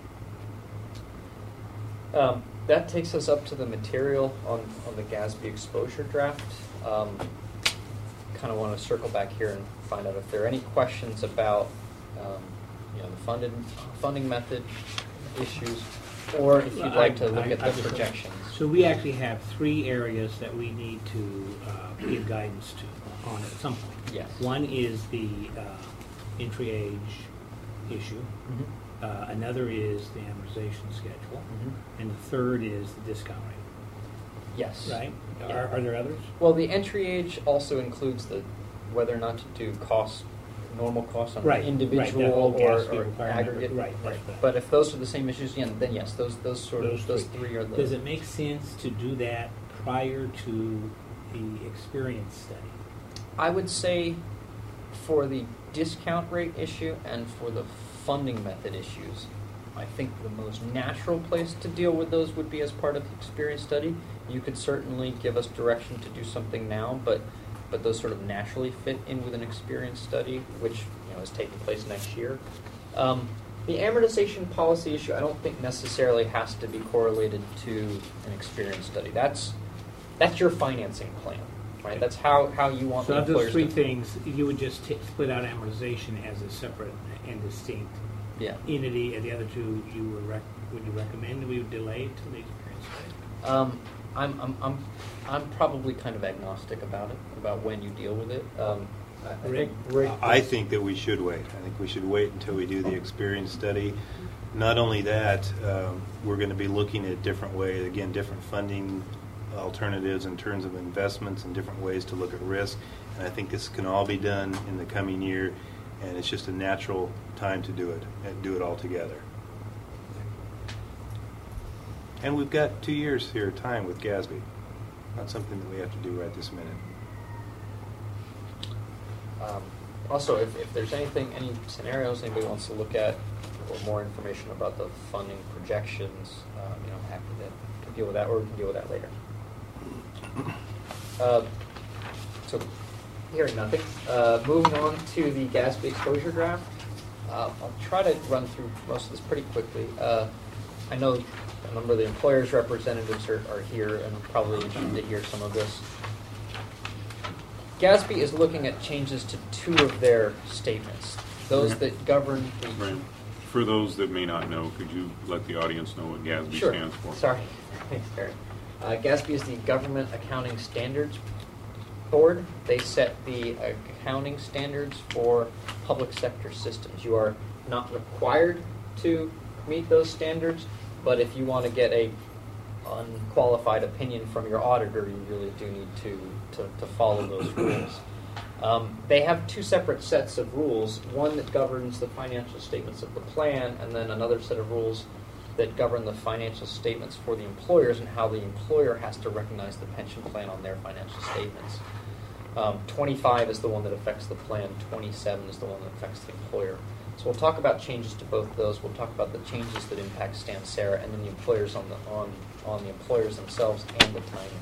Um, that takes us up to the material on, on the GASB exposure draft. Um, kind of want to circle back here and find out if there are any questions about um, you know, the funded funding method issues, or if you'd like to look I- at I- the I- projections. So we actually have three areas that we need to uh, give guidance to on at some point. Yes. One is the uh, entry age issue. Mhm. Uh, another is the amortization schedule. Mhm. And the third is the discount rate, Yes. right? Yeah. Are, are there others? Well, the entry age also includes the whether or not to do cost, normal costs on Right, right, individual that whole or, GASB or requirement, aggregate. right, that's right. But if those are the same issues, yeah, then yes, those those sort Those of those three. three are the. Does it make sense to do that prior to the experience study? I would say for the discount rate issue and for the funding method issues, I think the most natural place to deal with those would be as part of the experience study. You could certainly give us direction to do something now, but but those sort of naturally fit in with an experience study, which you know is taking place next year. Um, the amortization policy issue, I don't think necessarily has to be correlated to an experience study. That's that's your financing plan, right? That's how, how you want So the of those employers three to. things, you would just t- split out amortization as a separate and distinct Yeah. entity, and the other two, you would rec- would you recommend that we would delay it till the experience study? Um, I'm, I'm, I'm, I'm probably kind of agnostic about it, about when you deal with it. Um, I- I Rick? think Rick I is- think that we should wait. I think we should wait until we do the experience study. Not only that, um, we're going to be looking at different ways, again, different funding alternatives in terms of investments and different ways to look at risk. And I think this can all be done in the coming year, and it's just a natural time to do it and do it all together. And we've got two years here time with GASB. Not something that we have to do right this minute. Um, Also, if, if there's anything, any scenarios anybody wants to look at, or more information about the funding projections, um, you know, happy to, to deal with that, or we can deal with that later. Uh, so, hearing nothing, uh, moving on to the GASB exposure draft. Uh, I'll try to run through most of this pretty quickly. Uh, I know a number of the employers' representatives are, are here and probably interested to hear some of this. GASB is looking at changes to two of their statements, those Right. that govern the... Right. For those that may not know, could you let the audience know what GASB Sure. stands for? Sorry. Thanks, Barry. Uh, GASB is the Government Accounting Standards Board. They set the accounting standards for public sector systems. You are not required to meet those standards, but if you want to get a unqualified opinion from your auditor, you really do need to, to, to follow those rules. Um, they have two separate sets of rules, one that governs the financial statements of the plan, and then another set of rules that govern the financial statements for the employers and how the employer has to recognize the pension plan on their financial statements. Um, twenty-five is the one that affects the plan, twenty-seven is the one that affects the employer. So we'll talk about changes to both of those. We'll talk about the changes that impact Stansera and then the employers on the on, on the employers themselves and the timing.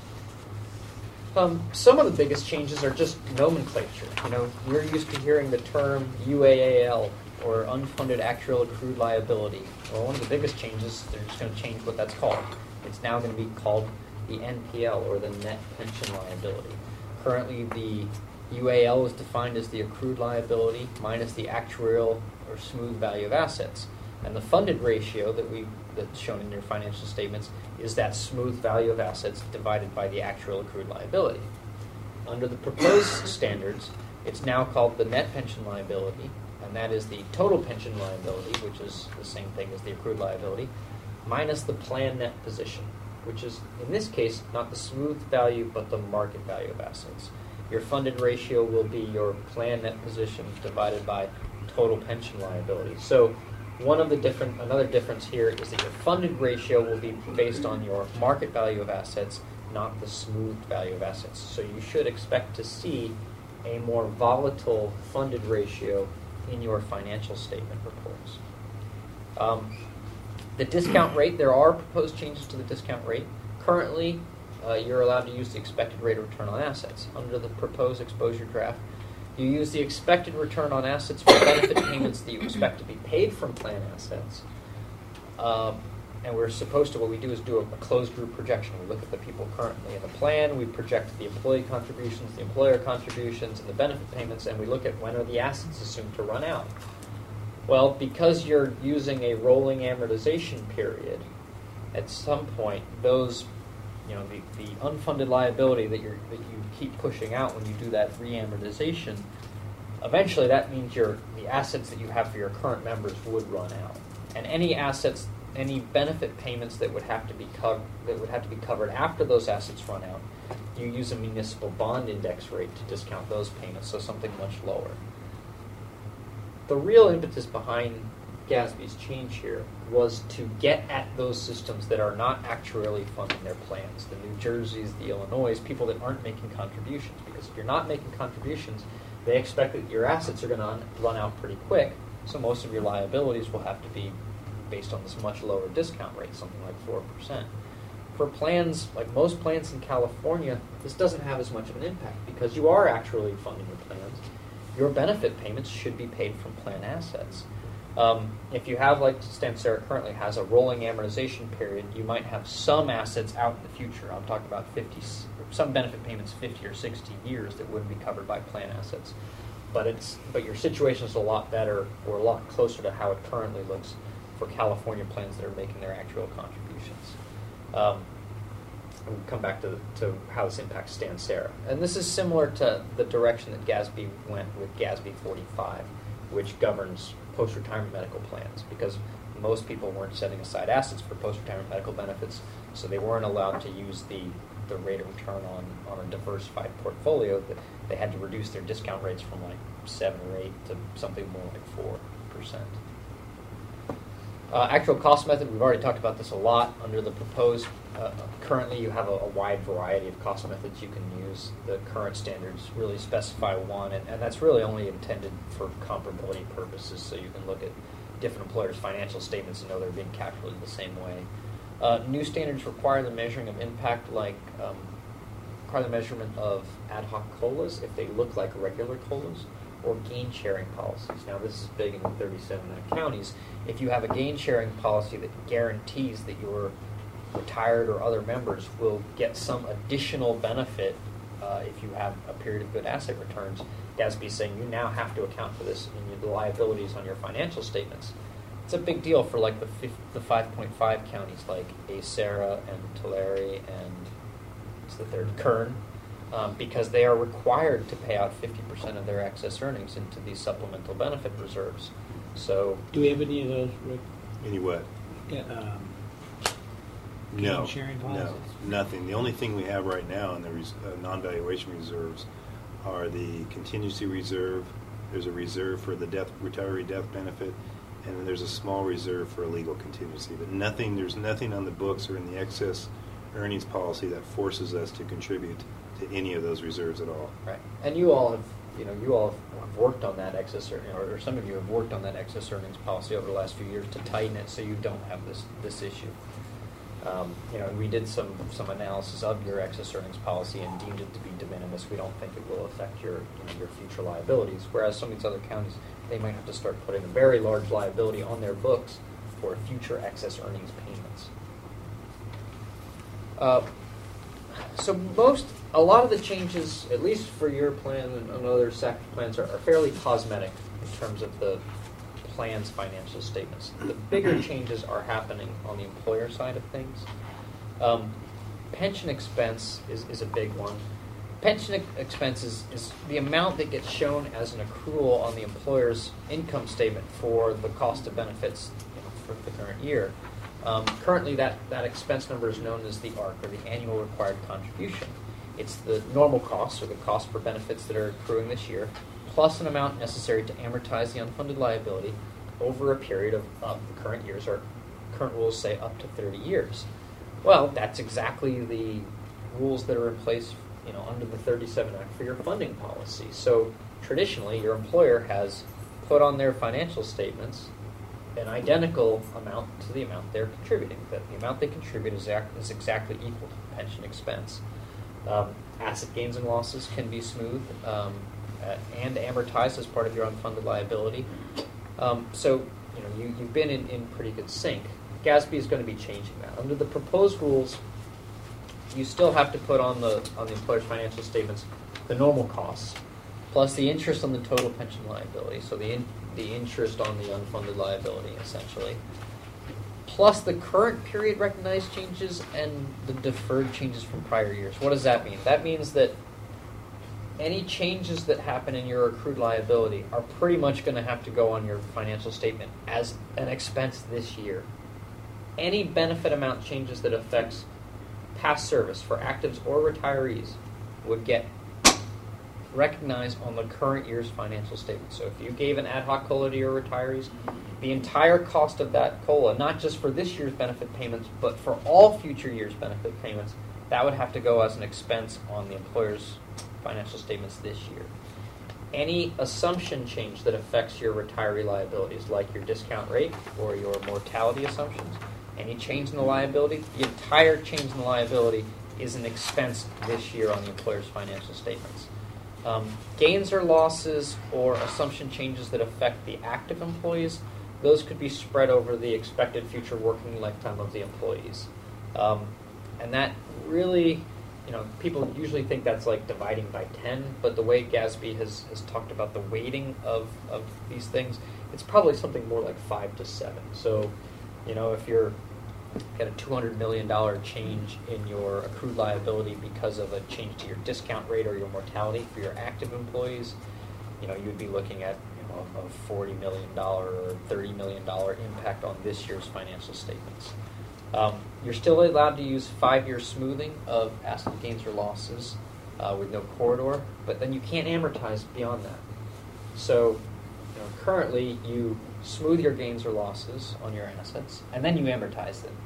Um, some of the biggest changes are just nomenclature. You know, we're used to hearing the term U A A L or unfunded actual accrued liability. Well, one of the biggest changes, they're just going to change what that's called. It's now going to be called the N P L, or the net pension liability. Currently, the U A L is defined as the accrued liability minus the actuarial or smooth value of assets. And the funded ratio that we that's shown in your financial statements is that smooth value of assets divided by the actual accrued liability. Under the proposed standards, it's now called the net pension liability, and that is the total pension liability, which is the same thing as the accrued liability, minus the plan net position, which is, in this case, not the smooth value, but the market value of assets. Your funded ratio will be your plan net position divided by total pension liability. So one of the different, another difference here is that your funded ratio will be based on your market value of assets, not the smooth value of assets. So you should expect to see a more volatile funded ratio in your financial statement reports. Um, the discount rate, there are proposed changes to the discount rate. Currently, uh, you're allowed to use the expected rate of return on assets. Under the proposed exposure draft, you use the expected return on assets for benefit payments that you expect to be paid from plan assets. Um, and we're supposed to, what we do is do a, a closed group projection. We look at the people currently in the plan, we project the employee contributions, the employer contributions, and the benefit payments, and we look at when are the assets assumed to run out. Well, because you're using a rolling amortization period, at some point, those, you know, the, the unfunded liability that you're that you keep pushing out when you do that re-amortization, eventually that means your the assets that you have for your current members would run out, and any assets, any benefit payments that would have to be co- that would have to be covered after those assets run out, you use a municipal bond index rate to discount those payments, so something much lower. The real impetus behind GASB's change here was to get at those systems that are not actuarially funding their plans, the New Jerseys, the Illinois, people that aren't making contributions. Because if you're not making contributions, they expect that your assets are going to run out pretty quick, so most of your liabilities will have to be based on this much lower discount rate, something like four percent. For plans, like most plans in California, this doesn't have as much of an impact because you are actually funding your plans. Your benefit payments should be paid from plan assets. Um, if you have, like Stansera currently has, a rolling amortization period, you might have some assets out in the future. I'm talking about fifty, some benefit payments fifty or sixty years that wouldn't be covered by plan assets. But it's but your situation is a lot better, or a lot closer to how it currently looks for California plans that are making their actual contributions. Um, and we'll come back to, to how this impacts Stan Sarah. And this is similar to the direction that GASB went with GASB forty-five, which governs post-retirement medical plans, because most people weren't setting aside assets for post-retirement medical benefits, so they weren't allowed to use the, the rate of return on, on a diversified portfolio. They had to reduce their discount rates from like seven or eight to something more like four percent. Uh, actual cost method, we've already talked about this a lot. Under the proposed, uh, currently you have a, a wide variety of cost methods you can use. The current standards really specify one, and, and that's really only intended for comparability purposes, so you can look at different employers' financial statements and know they're being calculated the same way. Uh, new standards require the measuring of impact, like um, require the measurement of ad hoc COLAs if they look like regular COLAs, or gain sharing policies. Now this is big in the thirty-seven counties. If you have a gain sharing policy that guarantees that your retired or other members will get some additional benefit uh, if you have a period of good asset returns, GASB is saying you now have to account for this in the liabilities on your financial statements. It's a big deal for like the fifth, the five point five counties like Acera and Tulare and what's the third, Kern. Um, because they are required to pay out fifty percent of their excess earnings into these supplemental benefit reserves. So, Do we have any of those, Rick? Any what? Yeah, um, No, gain sharing no, policies? nothing. The only thing we have right now in the res- uh, non-valuation reserves are the contingency reserve. There's a reserve for the death retiree death benefit, and then there's a small reserve for a legal contingency. But nothing. There's nothing on the books or in the excess earnings policy that forces us to contribute to any of those reserves at all. right, and you all have, you know, you all have worked on that excess, or, or some of you have worked on that excess earnings policy over the last few years to tighten it so you don't have this this issue. Um, you know, we did some some analysis of your excess earnings policy and deemed it to be de minimis. We don't think it will affect your you know, your future liabilities. Whereas some of these other counties, they might have to start putting a very large liability on their books for future excess earnings payments. Uh, so most, a lot of the changes, at least for your plan and, and other sector plans, are, are fairly cosmetic in terms of the plan's financial statements. The bigger changes are happening on the employer side of things. Um, pension expense is, is a big one. Pension ex- expense is, is the amount that gets shown as an accrual on the employer's income statement for the cost of benefits you know, for the current year. Um, currently, that, that expense number is known as the A R C, or the annual required contribution. It's the normal cost, or the cost for benefits that are accruing this year, plus an amount necessary to amortize the unfunded liability over a period of uh, the current years, or current rules say up to thirty years. Well, that's exactly the rules that are in place, you know, under the thirty-seven Act for your funding policy. So traditionally, your employer has put on their financial statements an identical amount to the amount they're contributing. That the amount they contribute is, act, is exactly equal to the pension expense. Um, asset gains and losses can be smoothed um, uh, and amortized as part of your unfunded liability. Um, so, you know, you, you've been in, in pretty good sync. GASB is going to be changing that. Under the proposed rules, you still have to put on the on the employer's financial statements the normal costs, plus the interest on the total pension liability, so the in, the interest on the unfunded liability, essentially, plus the current period recognized changes and the deferred changes from prior years. What does that mean? That means that any changes that happen in your accrued liability are pretty much going to have to go on your financial statement as an expense this year. Any benefit amount changes that affects past service for actives or retirees would get recognized on the current year's financial statement. So if you gave an ad hoc COLA to your retirees, the entire cost of that COLA, not just for this year's benefit payments, but for all future years' benefit payments, that would have to go as an expense on the employer's financial statements this year. Any assumption change that affects your retiree liabilities, like your discount rate or your mortality assumptions, any change in the liability, the entire change in the liability is an expense this year on the employer's financial statements. Um, gains or losses or assumption changes that affect the active employees, those could be spread over the expected future working lifetime of the employees. Um, and that really, you know, people usually think that's like dividing by ten, but the way GASB has, has talked about the weighting of, of these things, it's probably something more like five to seven. So, you know, if you're get a two hundred million dollars change in your accrued liability because of a change to your discount rate or your mortality for your active employees, you know, you'd be looking at, you know, a forty million dollars or thirty million dollars impact on this year's financial statements. Um, you're still allowed to use five-year smoothing of asset gains or losses uh, with no corridor, but then you can't amortize beyond that. So, you know, currently you smooth your gains or losses on your assets, and then you amortize them.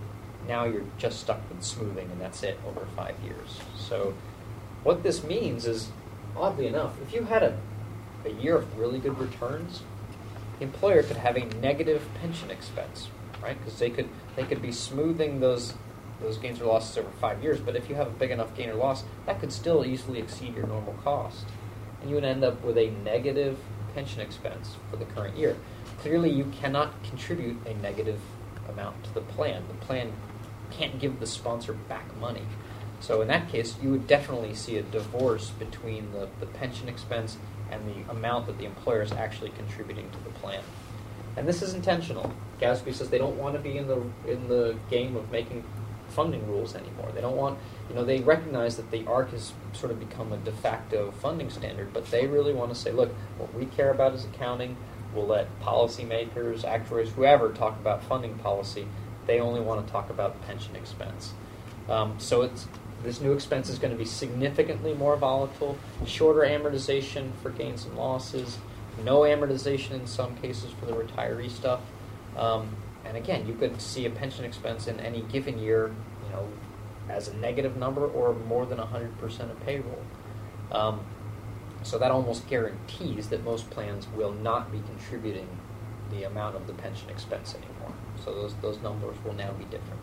Now you're just stuck with smoothing, and that's it over five years. So what this means is, oddly enough, if you had a, a year of really good returns, the employer could have a negative pension expense, right? Because they could they could be smoothing those those gains or losses over five years, but if you have a big enough gain or loss, that could still easily exceed your normal cost. And you would end up with a negative pension expense for the current year. Clearly, you cannot contribute a negative amount to the plan. The plan can't give the sponsor back money. So in that case, you would definitely see a divorce between the, the pension expense and the amount that the employer is actually contributing to the plan. And this is intentional. GASB says they don't want to be in the in the game of making funding rules anymore. They don't want, you know, they recognize that the A R C has sort of become a de facto funding standard, but they really want to say, look, what we care about is accounting. We'll let policymakers, actuaries, whoever talk about funding policy. They only want to talk about pension expense. Um, so it's this new expense is going to be significantly more volatile, shorter amortization for gains and losses, no amortization in some cases for the retiree stuff. Um, and again, you could see a pension expense in any given year, you know, as a negative number or more than one hundred percent of payroll. Um, so that almost guarantees that most plans will not be contributing the amount of the pension expense anymore. So those those numbers will now be different.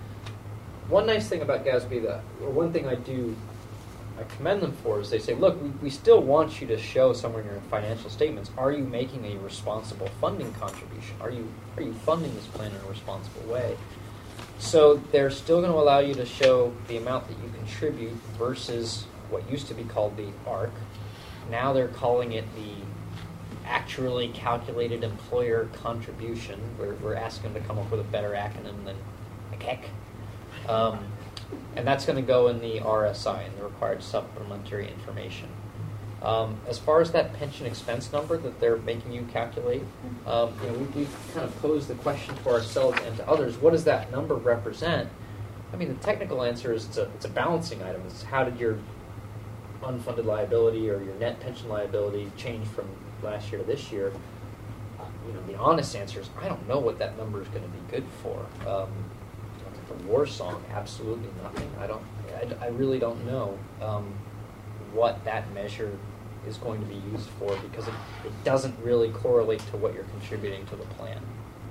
One nice thing about GASB, that, or one thing I do, I commend them for, is they say, look, we, we still want you to show somewhere in your financial statements, are you making a responsible funding contribution? Are you are you funding this plan in a responsible way? So they're still going to allow you to show the amount that you contribute versus what used to be called the A R C. Now they're calling it the actually calculated employer contribution. We're, we're asking them to come up with a better acronym than A C C. Um, and that's going to go in the R S I, in the required supplementary information. Um, as far as that pension expense number that they're making you calculate, um, you know, we, we've kind of posed the question to ourselves and to others, what does that number represent? I mean, the technical answer is it's a, it's a balancing item. It's how did your unfunded liability or your net pension liability change from last year to this year? You know, the honest answer is I don't know what that number is going to be good for. Um, the war song, absolutely nothing. I don't. I, I really don't know um, what that measure is going to be used for, because it, it doesn't really correlate to what you're contributing to the plan.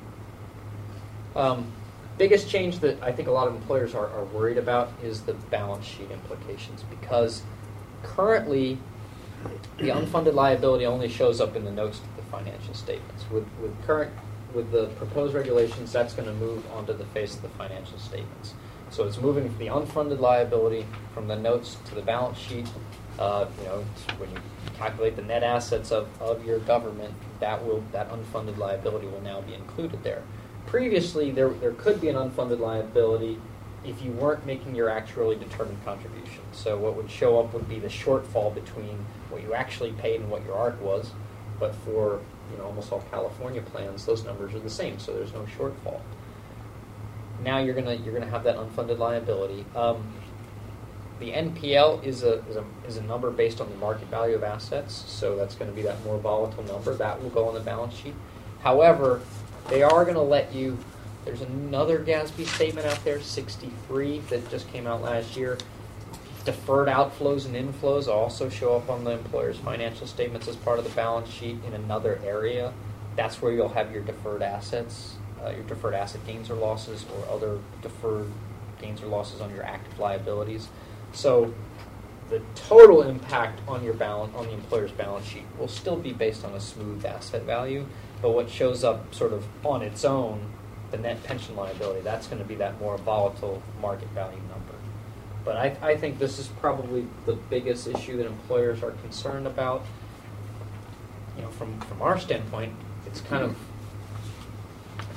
Um, biggest change that I think a lot of employers are, are worried about is the balance sheet implications, because currently the unfunded liability only shows up in the notes to the financial statements. With, with current with the proposed regulations, that's going to move onto the face of the financial statements. So it's moving the unfunded liability from the notes to the balance sheet. Uh, you know, when you calculate the net assets of, of your government, that will that unfunded liability will now be included there. Previously, there there could be an unfunded liability if you weren't making your actually determined contribution. So what would show up would be the shortfall between what you actually paid and what your A R C was. But for you know almost all California plans, those numbers are the same, so there's no shortfall. Now you're gonna you're gonna have that unfunded liability. Um, the N P L is a, is a is a number based on the market value of assets, so that's going to be that more volatile number. That will go on the balance sheet. However, they are going to let you. There's another GASB statement out there, sixty-three, that just came out last year. Deferred outflows and inflows also show up on the employer's financial statements as part of the balance sheet in another area. That's where you'll have your deferred assets, uh, your deferred asset gains or losses, or other deferred gains or losses on your active liabilities. So the total impact on your balance, on the employer's balance sheet, will still be based on a smooth asset value, but what shows up sort of on its own, the net pension liability, that's going to be that more volatile market value number. But I, I think this is probably the biggest issue that employers are concerned about. You know, from, from our standpoint, it's kind of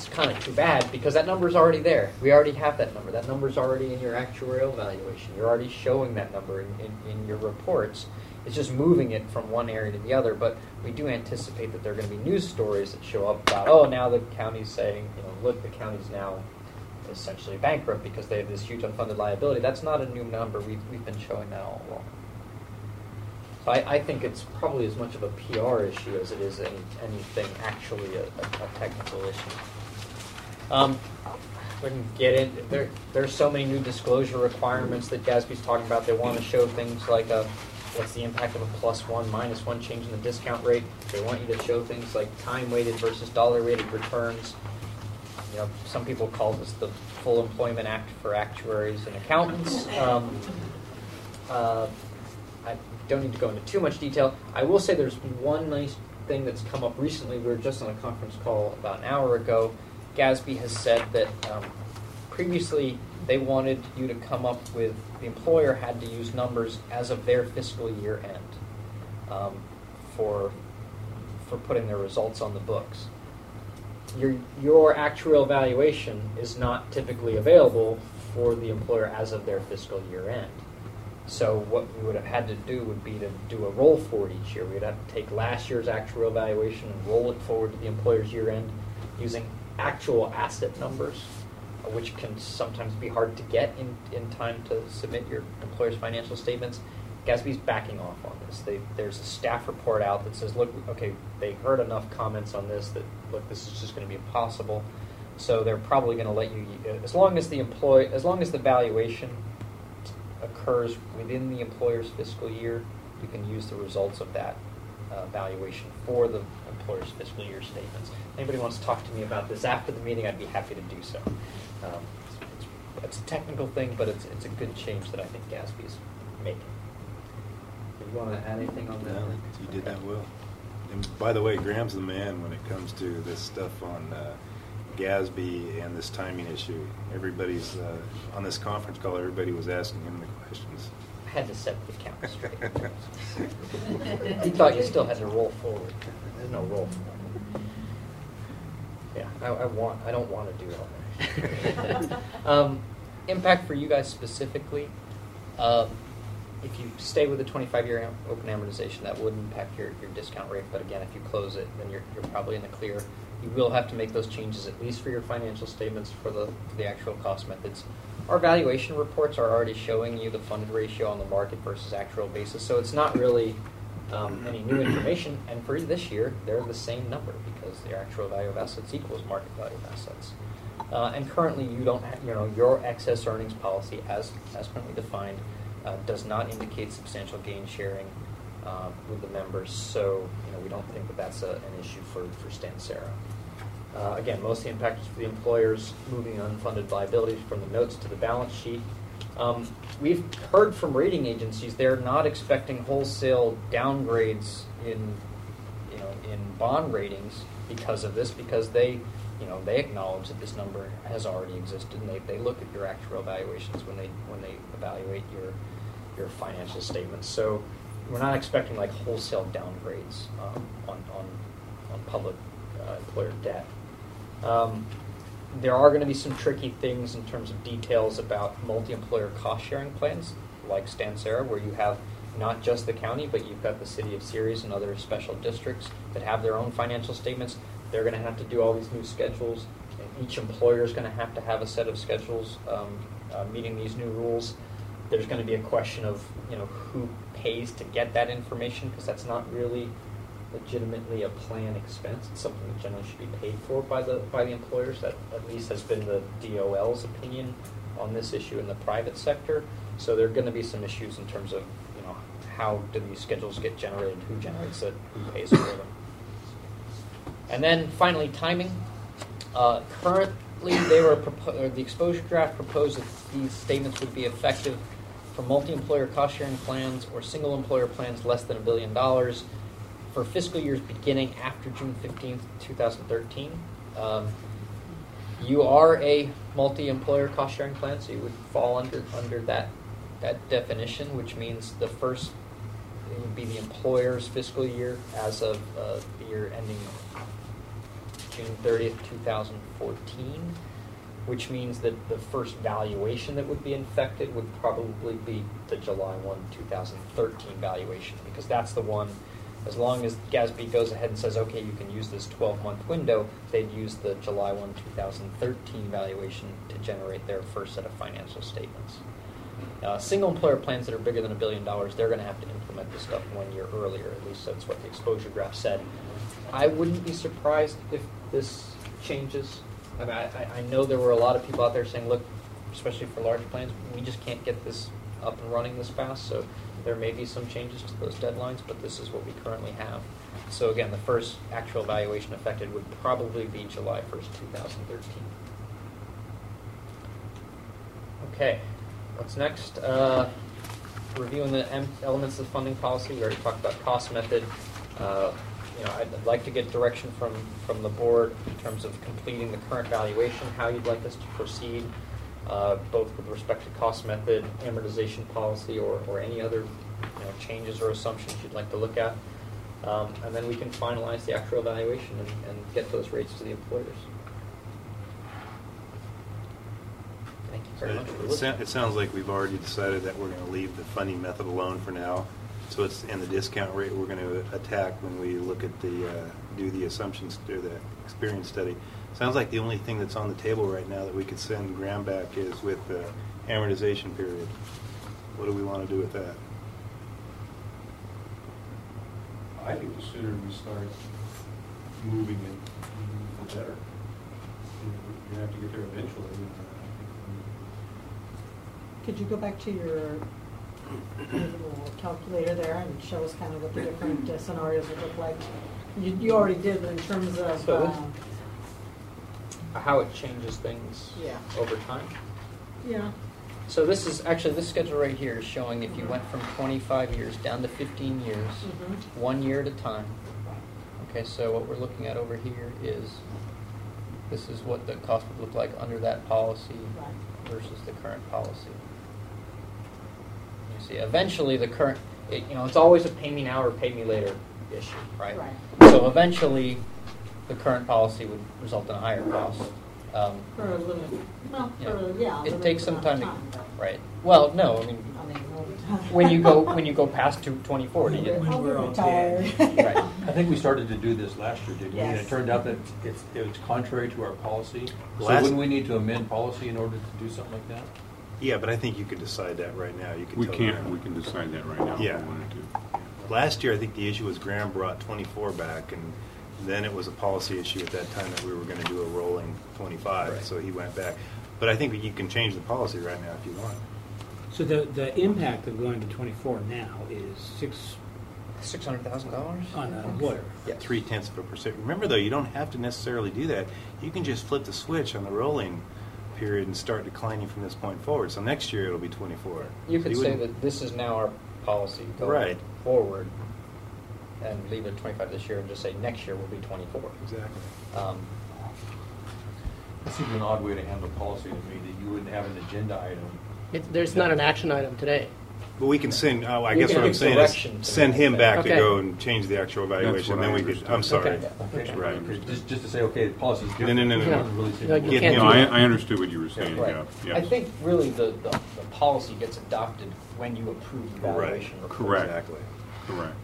it's kind of too bad because that number's already there. We already have that number. That number's already in your actuarial valuation. You're already showing that number in, in, in your reports. It's just moving it from one area to the other. But we do anticipate that there are going to be news stories that show up about, oh, now the county's saying, you know, look, the county's now essentially bankrupt because they have this huge unfunded liability. That's not a new number. We've, we've been showing that all along. So I, I think it's probably as much of a P R issue as it is any, anything actually a, a, a technical issue. Um, we can get in. There, there's so many new disclosure requirements that GASB's talking about. They want to show things like a, what's the impact of a plus one, minus one change in the discount rate. They want you to show things like time-weighted versus dollar-weighted returns. You know, some people call this the Full Employment Act for actuaries and accountants. Um, uh, I don't need to go into too much detail. I will say there's one nice thing that's come up recently. We were just on a conference call about an hour ago. GASB has said that um, previously they wanted you to come up with, the employer had to use numbers as of their fiscal year end um, for, for putting their results on the books. Your, your actuarial valuation is not typically available for the employer as of their fiscal year end. So what we would have had to do would be to do a roll forward each year. We'd have to take last year's actuarial valuation and roll it forward to the employer's year end using actual asset numbers, which can sometimes be hard to get in, in time to submit your employer's financial statements. GASB's backing off on this. They, there's a staff report out that says, look, okay, they heard enough comments on this that, look, this is just going to be impossible. So they're probably going to let you, as long as the employee, as long as the valuation occurs within the employer's fiscal year, you can use the results of that uh, valuation for the employer's fiscal year statements. Anybody wants to talk to me about this after the meeting, I'd be happy to do so. Um, it's, it's a technical thing, but it's it's a good change that I think GASB's making. Do you want to add anything on that? No, you did that well. And by the way, Graham's the man when it comes to this stuff on uh, GASB and this timing issue. Everybody's, uh, on this conference call, everybody was asking him the questions. I had to set the account straight. He thought you still had to roll forward. There's no roll forward. Yeah, I, I want. I don't want to do all that. um, impact for you guys specifically. Um, if you stay with the twenty-five year open amortization, that would impact your, your discount rate. But again, if you close it, then you're you're probably in the clear. You will have to make those changes at least for your financial statements for the for the actual cost methods. Our valuation reports are already showing you the funded ratio on the market versus actual basis, so it's not really um, any new information. And for this year, they're the same number because the actual value of assets equals market value of assets. Uh, and currently, you don't have, you know, your excess earnings policy, as as currently defined, uh, does not indicate substantial gain sharing uh, with the members. So, you know, we don't think that that's a, an issue for for Stansera. Uh, again, most of the impact is for the employers moving unfunded liabilities from the notes to the balance sheet. Um, we've heard from rating agencies they're not expecting wholesale downgrades in, you know, in bond ratings because of this, because they, you know, they acknowledge that this number has already existed, and they, they look at your actual valuations when they when they evaluate your your financial statements. So we're not expecting like wholesale downgrades um, on on on public uh, employer debt. Um, there are going to be some tricky things in terms of details about multi-employer cost-sharing plans, like Stansera, where you have not just the county, but you've got the city of Ceres and other special districts that have their own financial statements. They're going to have to do all these new schedules. And each employer is going to have to have a set of schedules um, uh, meeting these new rules. There's going to be a question of, you know, who pays to get that information, because that's not really legitimately a plan expense. It's something that generally should be paid for by the by the employers. That at least has been the D O L's opinion on this issue in the private sector. So there are going to be some issues in terms of, you know, how do these schedules get generated, who generates it, who pays for them. And then finally, timing. Uh, currently, they were propo- the exposure draft proposed that these statements would be effective for multi-employer cost-sharing plans or single-employer plans less than a billion dollars for fiscal years beginning after June fifteenth, twenty thirteen. Um, you are a multi-employer cost-sharing plan, so you would fall under under that that definition, which means the first it would be the employer's fiscal year as of uh, the year ending June thirtieth, two thousand fourteen, which means that the first valuation that would be infected would probably be the July first, two thousand thirteen valuation, because that's the one, as long as GASB goes ahead and says, okay, you can use this twelve-month window, they'd use the July first, two thousand thirteen valuation to generate their first set of financial statements. Uh, single employer plans that are bigger than a billion dollars, they're going to have to implement this stuff one year earlier. At least that's what the exposure graph said. I wouldn't be surprised if this changes. I, mean, I, I know there were a lot of people out there saying, look, especially for large plans, we just can't get this up and running this fast, so there may be some changes to those deadlines, but this is what we currently have. So again, the first actual valuation affected would probably be July first, two thousand thirteen. Okay. What's next? Uh, reviewing the em- elements of the funding policy. We already talked about cost method. Uh, you know, I'd, I'd like to get direction from, from the board in terms of completing the current valuation, how you'd like us to proceed, uh, both with respect to cost method, amortization policy, or, or any other you know, changes or assumptions you'd like to look at. Um, and then we can finalize the actual valuation and, and get those rates to the employers. Thank you very much for It, listening. it sounds like we've already decided that we're going to leave the funding method alone for now. So it's and the discount rate we're going to attack when we look at the uh, do the assumptions through the experience study. Sounds like the only thing that's on the table right now that we could send Graham back is with the amortization period. What do we want to do with that? I think the sooner we start moving it, the better. You're going to have to get there eventually. Could you go back to your your little calculator there and show us kind of what the different uh, scenarios would look like? You, you already did, but in terms of, So- um, How it changes things Yeah. over time. yeah, So this is actually this schedule right here is showing if you went from twenty-five years down to fifteen years, Mhm. one year at a time. Okay, so what we're looking at over here is this is what the cost would look like under that policy right. versus the current policy. You see, eventually the current, it, you know, it's always a pay me now or pay me later issue, right? Right. So eventually, the current policy would result in a higher cost. Um, For a little, well, Yeah. for, yeah. a It limited takes some amount time of to, but- right? Well, no, I mean, I mean, all the time. when you go when you go past two twenty forty, you When I'll be we're all retired. right? I think we started to do this last year, didn't we? And Yes. it turned out that it's, it was contrary to our policy. So Last- wouldn't we need to amend policy in order to do something like that? Yeah, but I think you could decide that right now. You could We tell can't, Graham. we can decide that right now if we Yeah. wanted to. Last year, I think the issue was Graham brought twenty-four back, and then it was a policy issue at that time that we were going to do a rolling twenty-five, Right. so he went back. But I think you can change the policy right now if you want. So the, the impact of going to twenty-four now is six Six hundred thousand dollars on an employer. Yeah. Three tenths of a percent. Remember, though, you don't have to necessarily do that. You can just flip the switch on the rolling period and start declining from this point forward. So next year it'll be twenty-four. You could So say wouldn't- that this is now our policy going Right. forward, and leave it at twenty-five this year, and just say next year will be twenty-four. Exactly. Um, It seems an odd way to handle policy to me, that you wouldn't have an agenda item. It, there's not an action item today. But we can send, oh, I You guess can what I'm give saying direction is to send the him thing. back to Okay. go and change the actual valuation. what Then I we could, understood. I'm sorry. Okay. Okay. Right. Okay, Just, just to say, okay, the policy's No, different. no, no, no, No. no. Really say- No, you Get can't him- No, do I, that. I understood what you were saying, Right. yeah. I yes. think really the, the, the policy gets adopted when you approve the Right. valuation report. Correct. Exactly. Correct.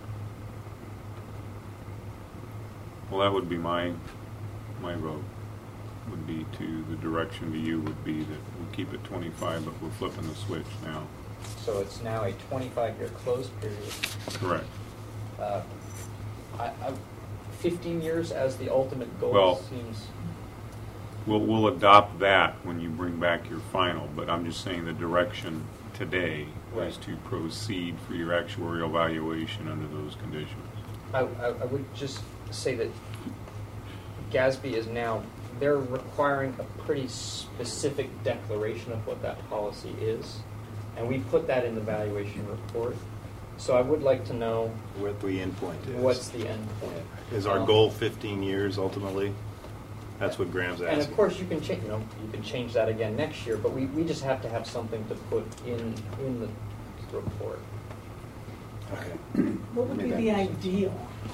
Well, that would be my, my vote, would be to, the direction to you would be that we keep it twenty-five, but we're flipping the switch now. So it's now a twenty-five year closed period. Correct. Uh, I, I, fifteen years as the ultimate goal Well- seems. We'll, we'll adopt that when you bring back your final, but I'm just saying the direction today is Right. to proceed for your actuarial valuation under those conditions. I, I, I would just say that GASB is now, they're requiring a pretty specific declaration of what that policy is, and we put that in the valuation report. So I would like to know What the end point is. what's the end point. Is our Um, goal fifteen years ultimately? That's what Graham's And of asking. course, you can change, you know, you can change that again next year, but we, we just have to have something to put in, in the report. Okay. What would be the ideal?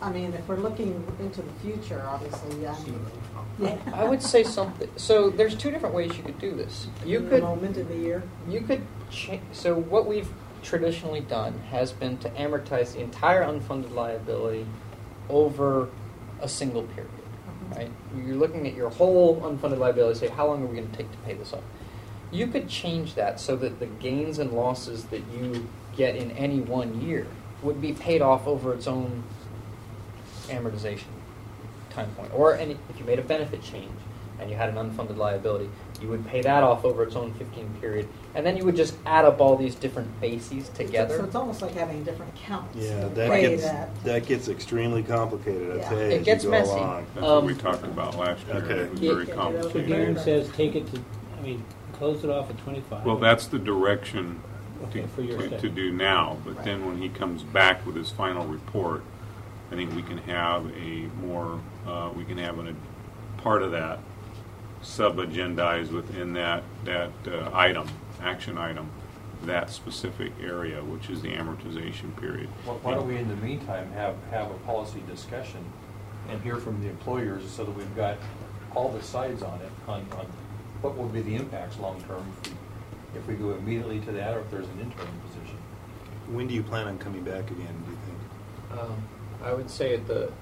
I mean, if we're looking into the future, obviously, I mean, yeah. I would say something. So there's two different ways you could do this. You In the could moment of the year. you could cha- so what we've traditionally done has been to amortize the entire unfunded liability over a single period. Right? You're looking at your whole unfunded liability. Say, how long are we going to take to pay this off? You could change that so that the gains and losses that you get in any one year would be paid off over its own amortization time point. Or any, if you made a benefit change and you had an unfunded liability, you would pay that off over its own fifteen period. And then you would just add up all these different bases together. So it's almost like having different accounts. Yeah, to that pay gets that. that gets extremely complicated. I Yeah. tell you, It as gets you go messy. along. That's Um, what we talked about last year. Okay. It was Yeah, very yeah, that was So complicated. Darren says take it to, I mean, close it off at twenty-five. Well, that's the direction Okay, to, for your to, study. to do now, but then when he comes back with his final report, I think we can have a more, uh, we can have an, a part of that sub-agendized within that, that uh, item, action item, that specific area, which is the amortization period. Why why don't we, in the meantime, have, have a policy discussion and hear from the employers so that we've got all the sides on it, on, on what will be the impacts long-term if we, if we go immediately to that or if there's an interim position. When do you plan on coming back again, do you think? Um, I would say at the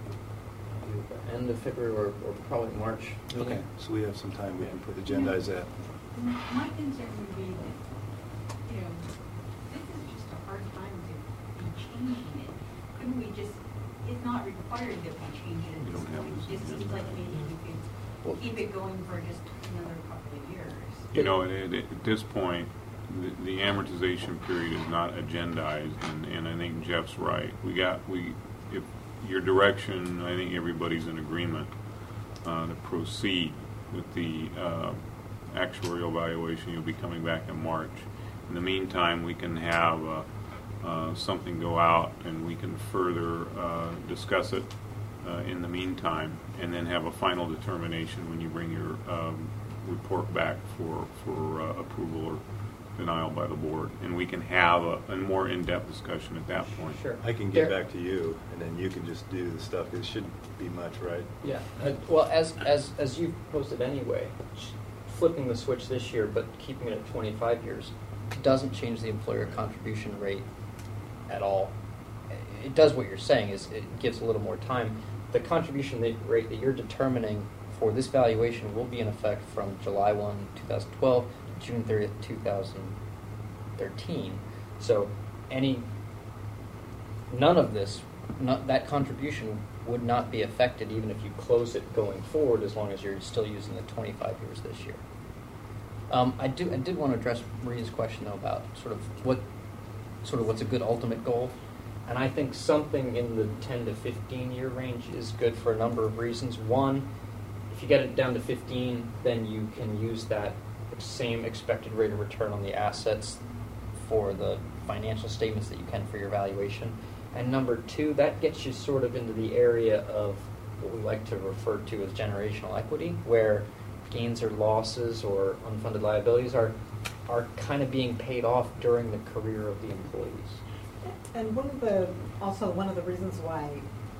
end of February or, or probably March. meeting. Okay, so we have some time, we can put agendize that. My concern would be that, you know, this is just a hard time to be changing it. Couldn't we just, it's not required that we change it We at this don't have point. this It just seems like maybe we could keep it going for just another couple of years. You know, at, at at this point, the, the amortization period is not agendized, and, and I think Jeff's right. We got, we, if your direction, I think everybody's in agreement uh, to proceed with the uh, actuarial evaluation. You'll be coming back in March. In the meantime, we can have uh, uh, something go out, and we can further uh, discuss it uh, in the meantime, and then have a final determination when you bring your um, report back for, for uh, approval or denial by the board. And we can have a, a more in-depth discussion at that point. Sure. I can get There- back to you, and then you can just do the stuff. It shouldn't be much, right? Yeah. Uh, well, as as as you posted anyway, sh- flipping the switch this year, but keeping it at twenty-five years, doesn't change the employer contribution rate at all. It does what you're saying is it gives a little more time. The contribution that- rate that you're determining for this valuation will be in effect from July first, twenty twelve to June thirtieth, two thousand thirteen. So any none of this, not, that contribution would not be affected even if you close it going forward, as long as you're still using the twenty-five years this year. Um, I do. I did want to address Maria's question though about sort of what, sort of what's a good ultimate goal, and I think something in the ten to fifteen year range is good for a number of reasons. One, if you get it down to fifteen, then you can use that same expected rate of return on the assets for the financial statements that you can for your valuation. And number two, that gets you sort of into the area of what we like to refer to as generational equity, where gains or losses or unfunded liabilities are are kind of being paid off during the career of the employees. And one of the, also one of the reasons why,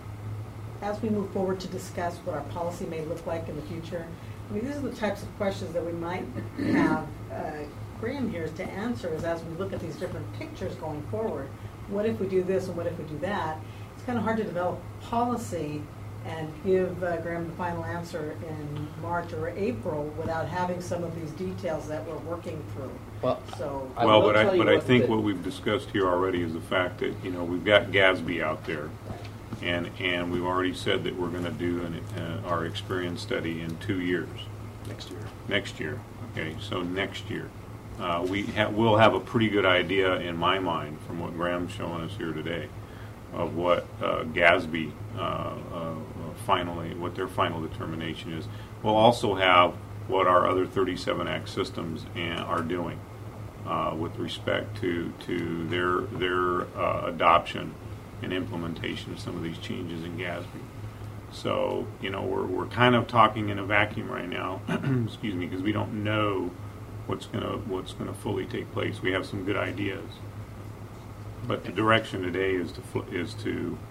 as we move forward to discuss what our policy may look like in the future, I mean, these are the types of questions that we might have uh, Graham here to answer is as we look at these different pictures going forward. What if we do this and what if we do that? It's kind of hard to develop policy and give uh, Graham the final answer in March or April without having some of these details that we're working through. Well, So, I Well, will but I, tell you but I what think the- what we've discussed here already is the fact that, you know, we've got GASB out there, and, and we've already said that we're going to do an, uh, our experience study in two years, Next year. next year, okay, so next year. Uh, we ha- we'll have a pretty good idea in my mind from what Graham's showing us here today of what uh, GASB uh, uh, finally, what their final determination is. We'll also have what our other thirty-seven Act systems and are doing uh, with respect to to their their uh, adoption and implementation of some of these changes in GASB. So, you know, we're we're kind of talking in a vacuum right now. Excuse me, because we don't know what's gonna what's gonna fully take place. We have some good ideas, but the direction today is to fl- is to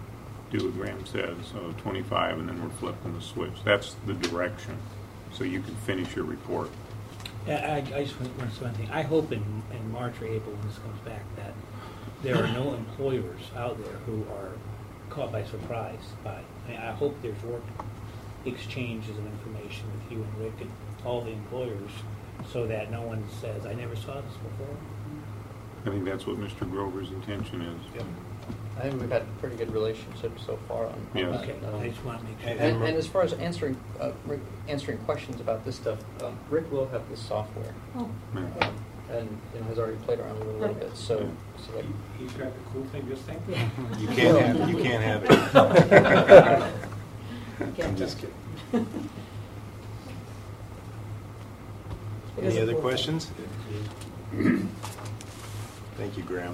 do what Graham says, so twenty-five, and then we're flipping the switch. That's the direction, so you can finish your report. Yeah, I, I just want to say one thing. I hope in, in March or April, when this comes back, that there are no employers out there who are caught by surprise by. I, mean, I hope there's work exchanges of information with you and Rick and all the employers, so that no one says, "I never saw this before." I think that's what Mister Grover's intention is. Yep. I think we've had a pretty good relationship so far on, on Yes. that. Okay, Um, I just want to make sure. And, and as far as answering uh, Rick, answering questions about this stuff, um, Rick will have this software, Oh, Yeah. um, and you know has already played around with it a little bit. So, so like, He- He's got the cool thing, just think. You can't have, you can't have it. I'm just kidding. It is Any a other cool thing. questions? Thank you, Graham.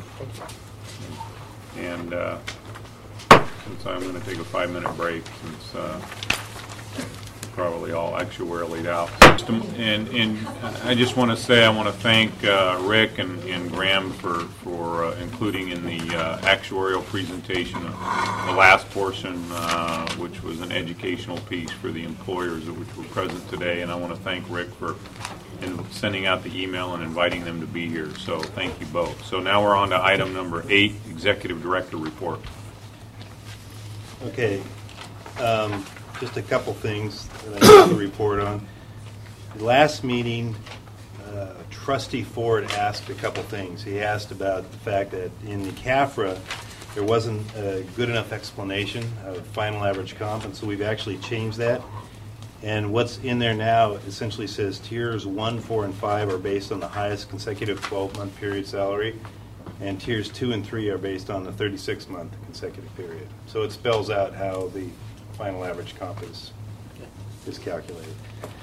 And uh, since I'm going to take a five-minute break, since uh, probably all actuarially out. And, and I just want to say I want to thank uh, Rick and, and Graham for, for uh, including in the uh, actuarial presentation uh, the last portion, uh, which was an educational piece for the employers which were present today. And I want to thank Rick for in sending out the email and inviting them to be here. So thank you both. So now we're on to item number eight, Executive Director Report. Okay, um, just a couple things that I need to report on. The last meeting, uh, Trustee Ford asked a couple things. He asked about the fact that in the C A F R A, there wasn't a good enough explanation of final average comp, and so we've actually changed that. And what's in there now essentially says tiers one, four, and five are based on the highest consecutive twelve-month period salary, and tiers two and three are based on the thirty-six month consecutive period. So it spells out how the final average comp is, is calculated.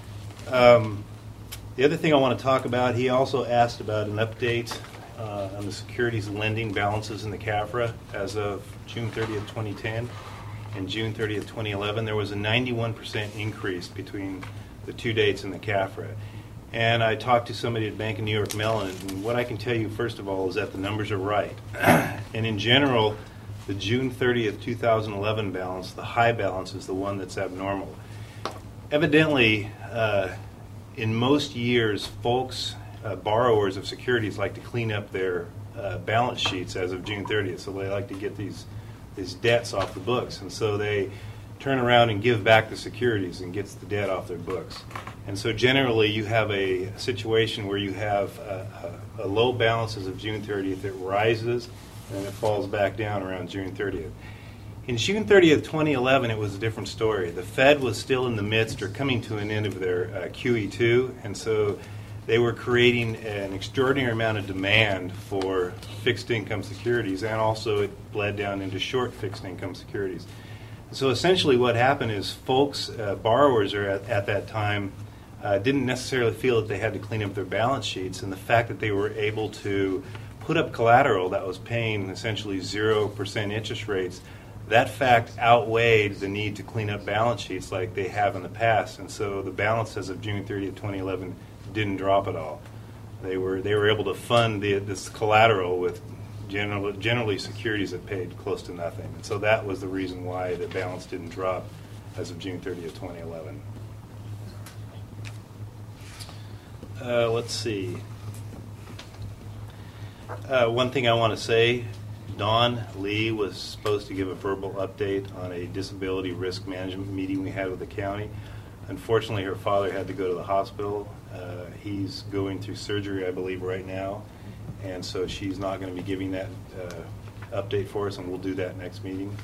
Um, the other thing I want to talk about, he also asked about an update uh, on the securities lending balances in the C A F R A as of June thirtieth, twenty ten. And June thirtieth, twenty eleven, there was a ninety-one percent increase between the two dates in the C A F R A. And I talked to somebody at Bank of New York Mellon, and what I can tell you, first of all, is that the numbers are right. And in general, the June thirtieth, two thousand eleven balance, the high balance, is the one that's abnormal. Evidently, uh, in most years, folks, uh, borrowers of securities like to clean up their uh, balance sheets as of June thirtieth, so they like to get these these debts off the books, and so they turn around and give back the securities and gets the debt off their books. And so generally you have a situation where you have a, a, a low balance as of June thirtieth, it rises, and then it falls back down around June thirtieth. In June thirtieth, twenty eleven, it was a different story. The Fed was still in the midst or coming to an end of their uh, Q E two, and so they were creating an extraordinary amount of demand for fixed income securities, and also it bled down into short fixed income securities. So essentially what happened is folks, uh, borrowers are at, at that time, uh, didn't necessarily feel that they had to clean up their balance sheets, and the fact that they were able to put up collateral that was paying essentially zero percent interest rates, that fact outweighed the need to clean up balance sheets like they have in the past. And so the balance as of June thirtieth, twenty eleven didn't drop at all. They were they were able to fund the, this collateral with generally, generally securities that paid close to nothing. And so that was the reason why the balance didn't drop as of June thirtieth, twenty eleven. Uh, let's see. Uh, one thing I want to say, Dawn Lee was supposed to give a verbal update on a disability risk management meeting we had with the county. Unfortunately, her father had to go to the hospital. Uh, he's going through surgery, I believe, right now, and so she's not going to be giving that uh, update for us, and we'll do that next meeting.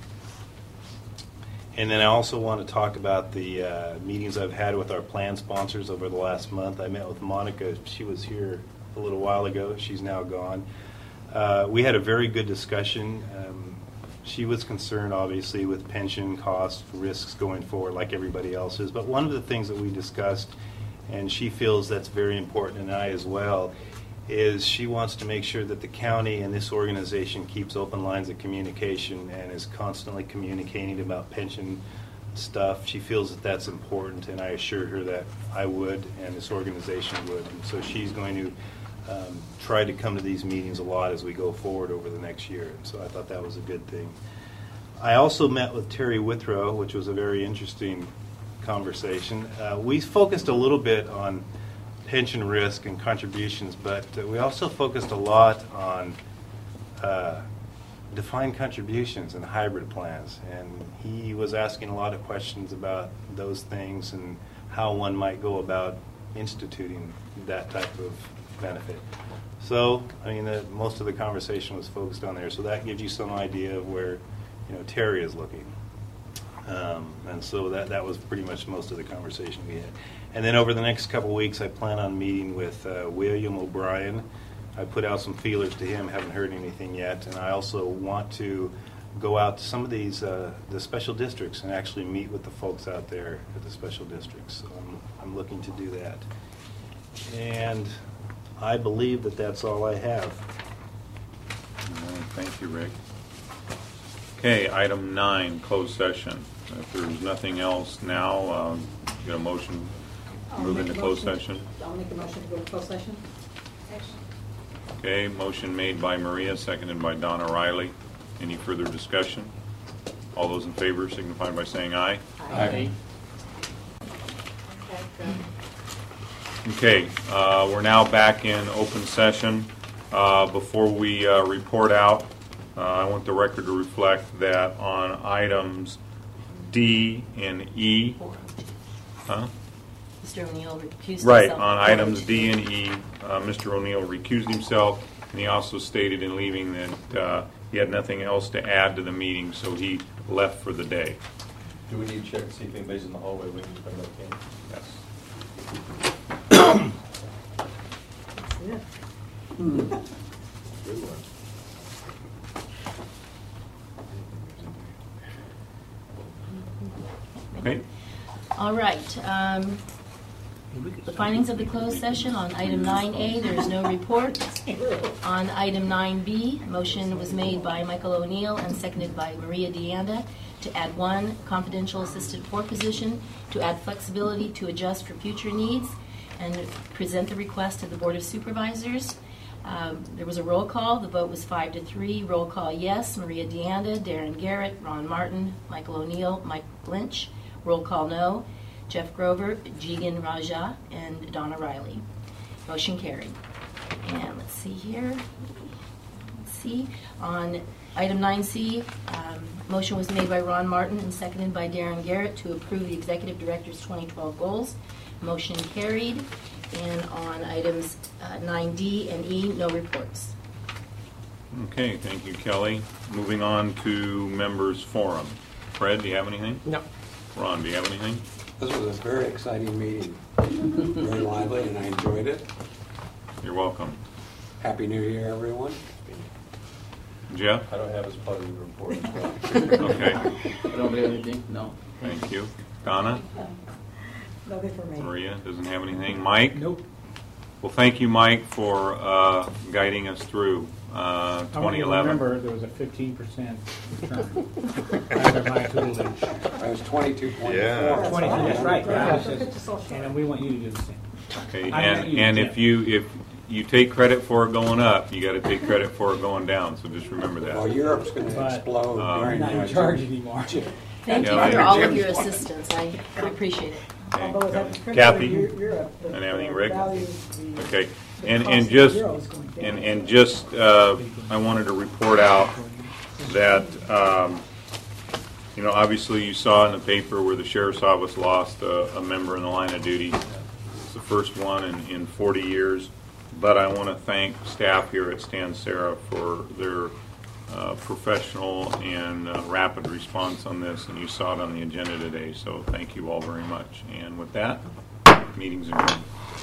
And then I also want to talk about the uh, meetings I've had with our plan sponsors over the last month. I met with Monica. She was here a little while ago. She's now gone. Uh, we had a very good discussion. Um, she was concerned, obviously, with pension costs, risks going forward, like everybody else is. But one of the things that we discussed, and she feels that's very important, and I as well, is she wants to make sure that the county and this organization keeps open lines of communication and is constantly communicating about pension stuff. She feels that that's important, and I assured her that I would and this organization would. And so she's going to um, try to come to these meetings a lot as we go forward over the next year. And so I thought that was a good thing. I also met with Terry Withrow, which was a very interesting conversation. Uh, we focused a little bit on pension risk and contributions, but uh, we also focused a lot on uh, defined contributions and hybrid plans. And he was asking a lot of questions about those things and how one might go about instituting that type of benefit. So, I mean, the, most of the conversation was focused on there. So that gives you some idea of where, you know, Terry is looking. Um, and so that, that was pretty much most of the conversation we had. And then over the next couple of weeks, I plan on meeting with uh, William O'Brien. I put out some feelers to him, haven't heard anything yet. And I also want to go out to some of these, uh, the special districts and actually meet with the folks out there at the special districts. So I'm, I'm looking to do that. And I believe that that's all I have. All right, thank you, Rick. Okay, item nine, closed session. If there's nothing else now, um, get a motion, I'll move make into a closed motion- session. I'll make a motion to go to closed session. Okay, motion made by Maria, seconded by Donna Riley. Any further discussion? All those in favor signify by saying aye. Aye. Okay, uh, we're now back in open session. Uh, Before we uh, report out, uh, I want the record to reflect that on items D and E, huh? Mister O'Neill recused himself. Right, on items D and E, uh, Mister O'Neill recused himself, and he also stated in leaving that uh, he had nothing else to add to the meeting, so he left for the day. Do we need to check to see if anybody's in the hallway? We can just bring that in. Yes. That's it. Okay, All right. um, The findings of the closed session on item nine A, there is no report. On item nine B, a motion was made by Michael O'Neill and seconded by Maria Deanda to add one confidential assistant four position, to add flexibility to adjust for future needs, and present the request to the Board of Supervisors. Um, There was a roll call. The vote was five to three. Roll call, yes. Maria Deanda, Darren Garrett, Ron Martin, Michael O'Neill, Mike Lynch. Roll call, no. Jeff Grover, Jigan Raja, and Donna Riley. Motion carried. And let's see here. Let's see. On item nine C, um, motion was made by Ron Martin and seconded by Darren Garrett to approve the Executive Director's twenty twelve goals. Motion carried. And on items uh, nine D and E, no reports. okay, thank you, Kelly. Moving on to members' forum. Fred, do you have anything? No. Ron, do you have anything? This was a very exciting meeting, very lively, and I enjoyed it. You're welcome. Happy New Year, everyone. Jeff? I don't have as part of the report as well. Okay, I don't have anything, no. thank you. Donna? Nothing for me. Maria doesn't have anything. Mike? Nope. Well, thank you, Mike, for uh, guiding us through uh, twenty eleven. Remember, there was a fifteen percent return under my tutelage. I was twenty-two point four. Yeah. twenty, that's right. Yeah. Yeah, it's just- And then we want you to do the same. Okay, I and, met you, and Jim. if you, if you take credit for it going up, you gotta take credit for it going down, so just remember Well, that. Europe's going to But, explode uh, You're during not in that. charge anymore. Thank Yeah, you for I- all of your assistance. I appreciate it. Although that Okay. particular Kathy? Eu- Europe, the- And everything, the Rick? values, the- Okay, the and, cost and of the just, euro is going down. and, and just, uh, I wanted to report out that, um, you know, obviously you saw in the paper where the sheriff's office lost a, a member in the line of duty. It's the first one in, in forty years. But I want to thank staff here at Stan Sarah for their uh, professional and uh, rapid response on this, and you saw it on the agenda today, so thank you all very much. And with that, meeting's adjourned.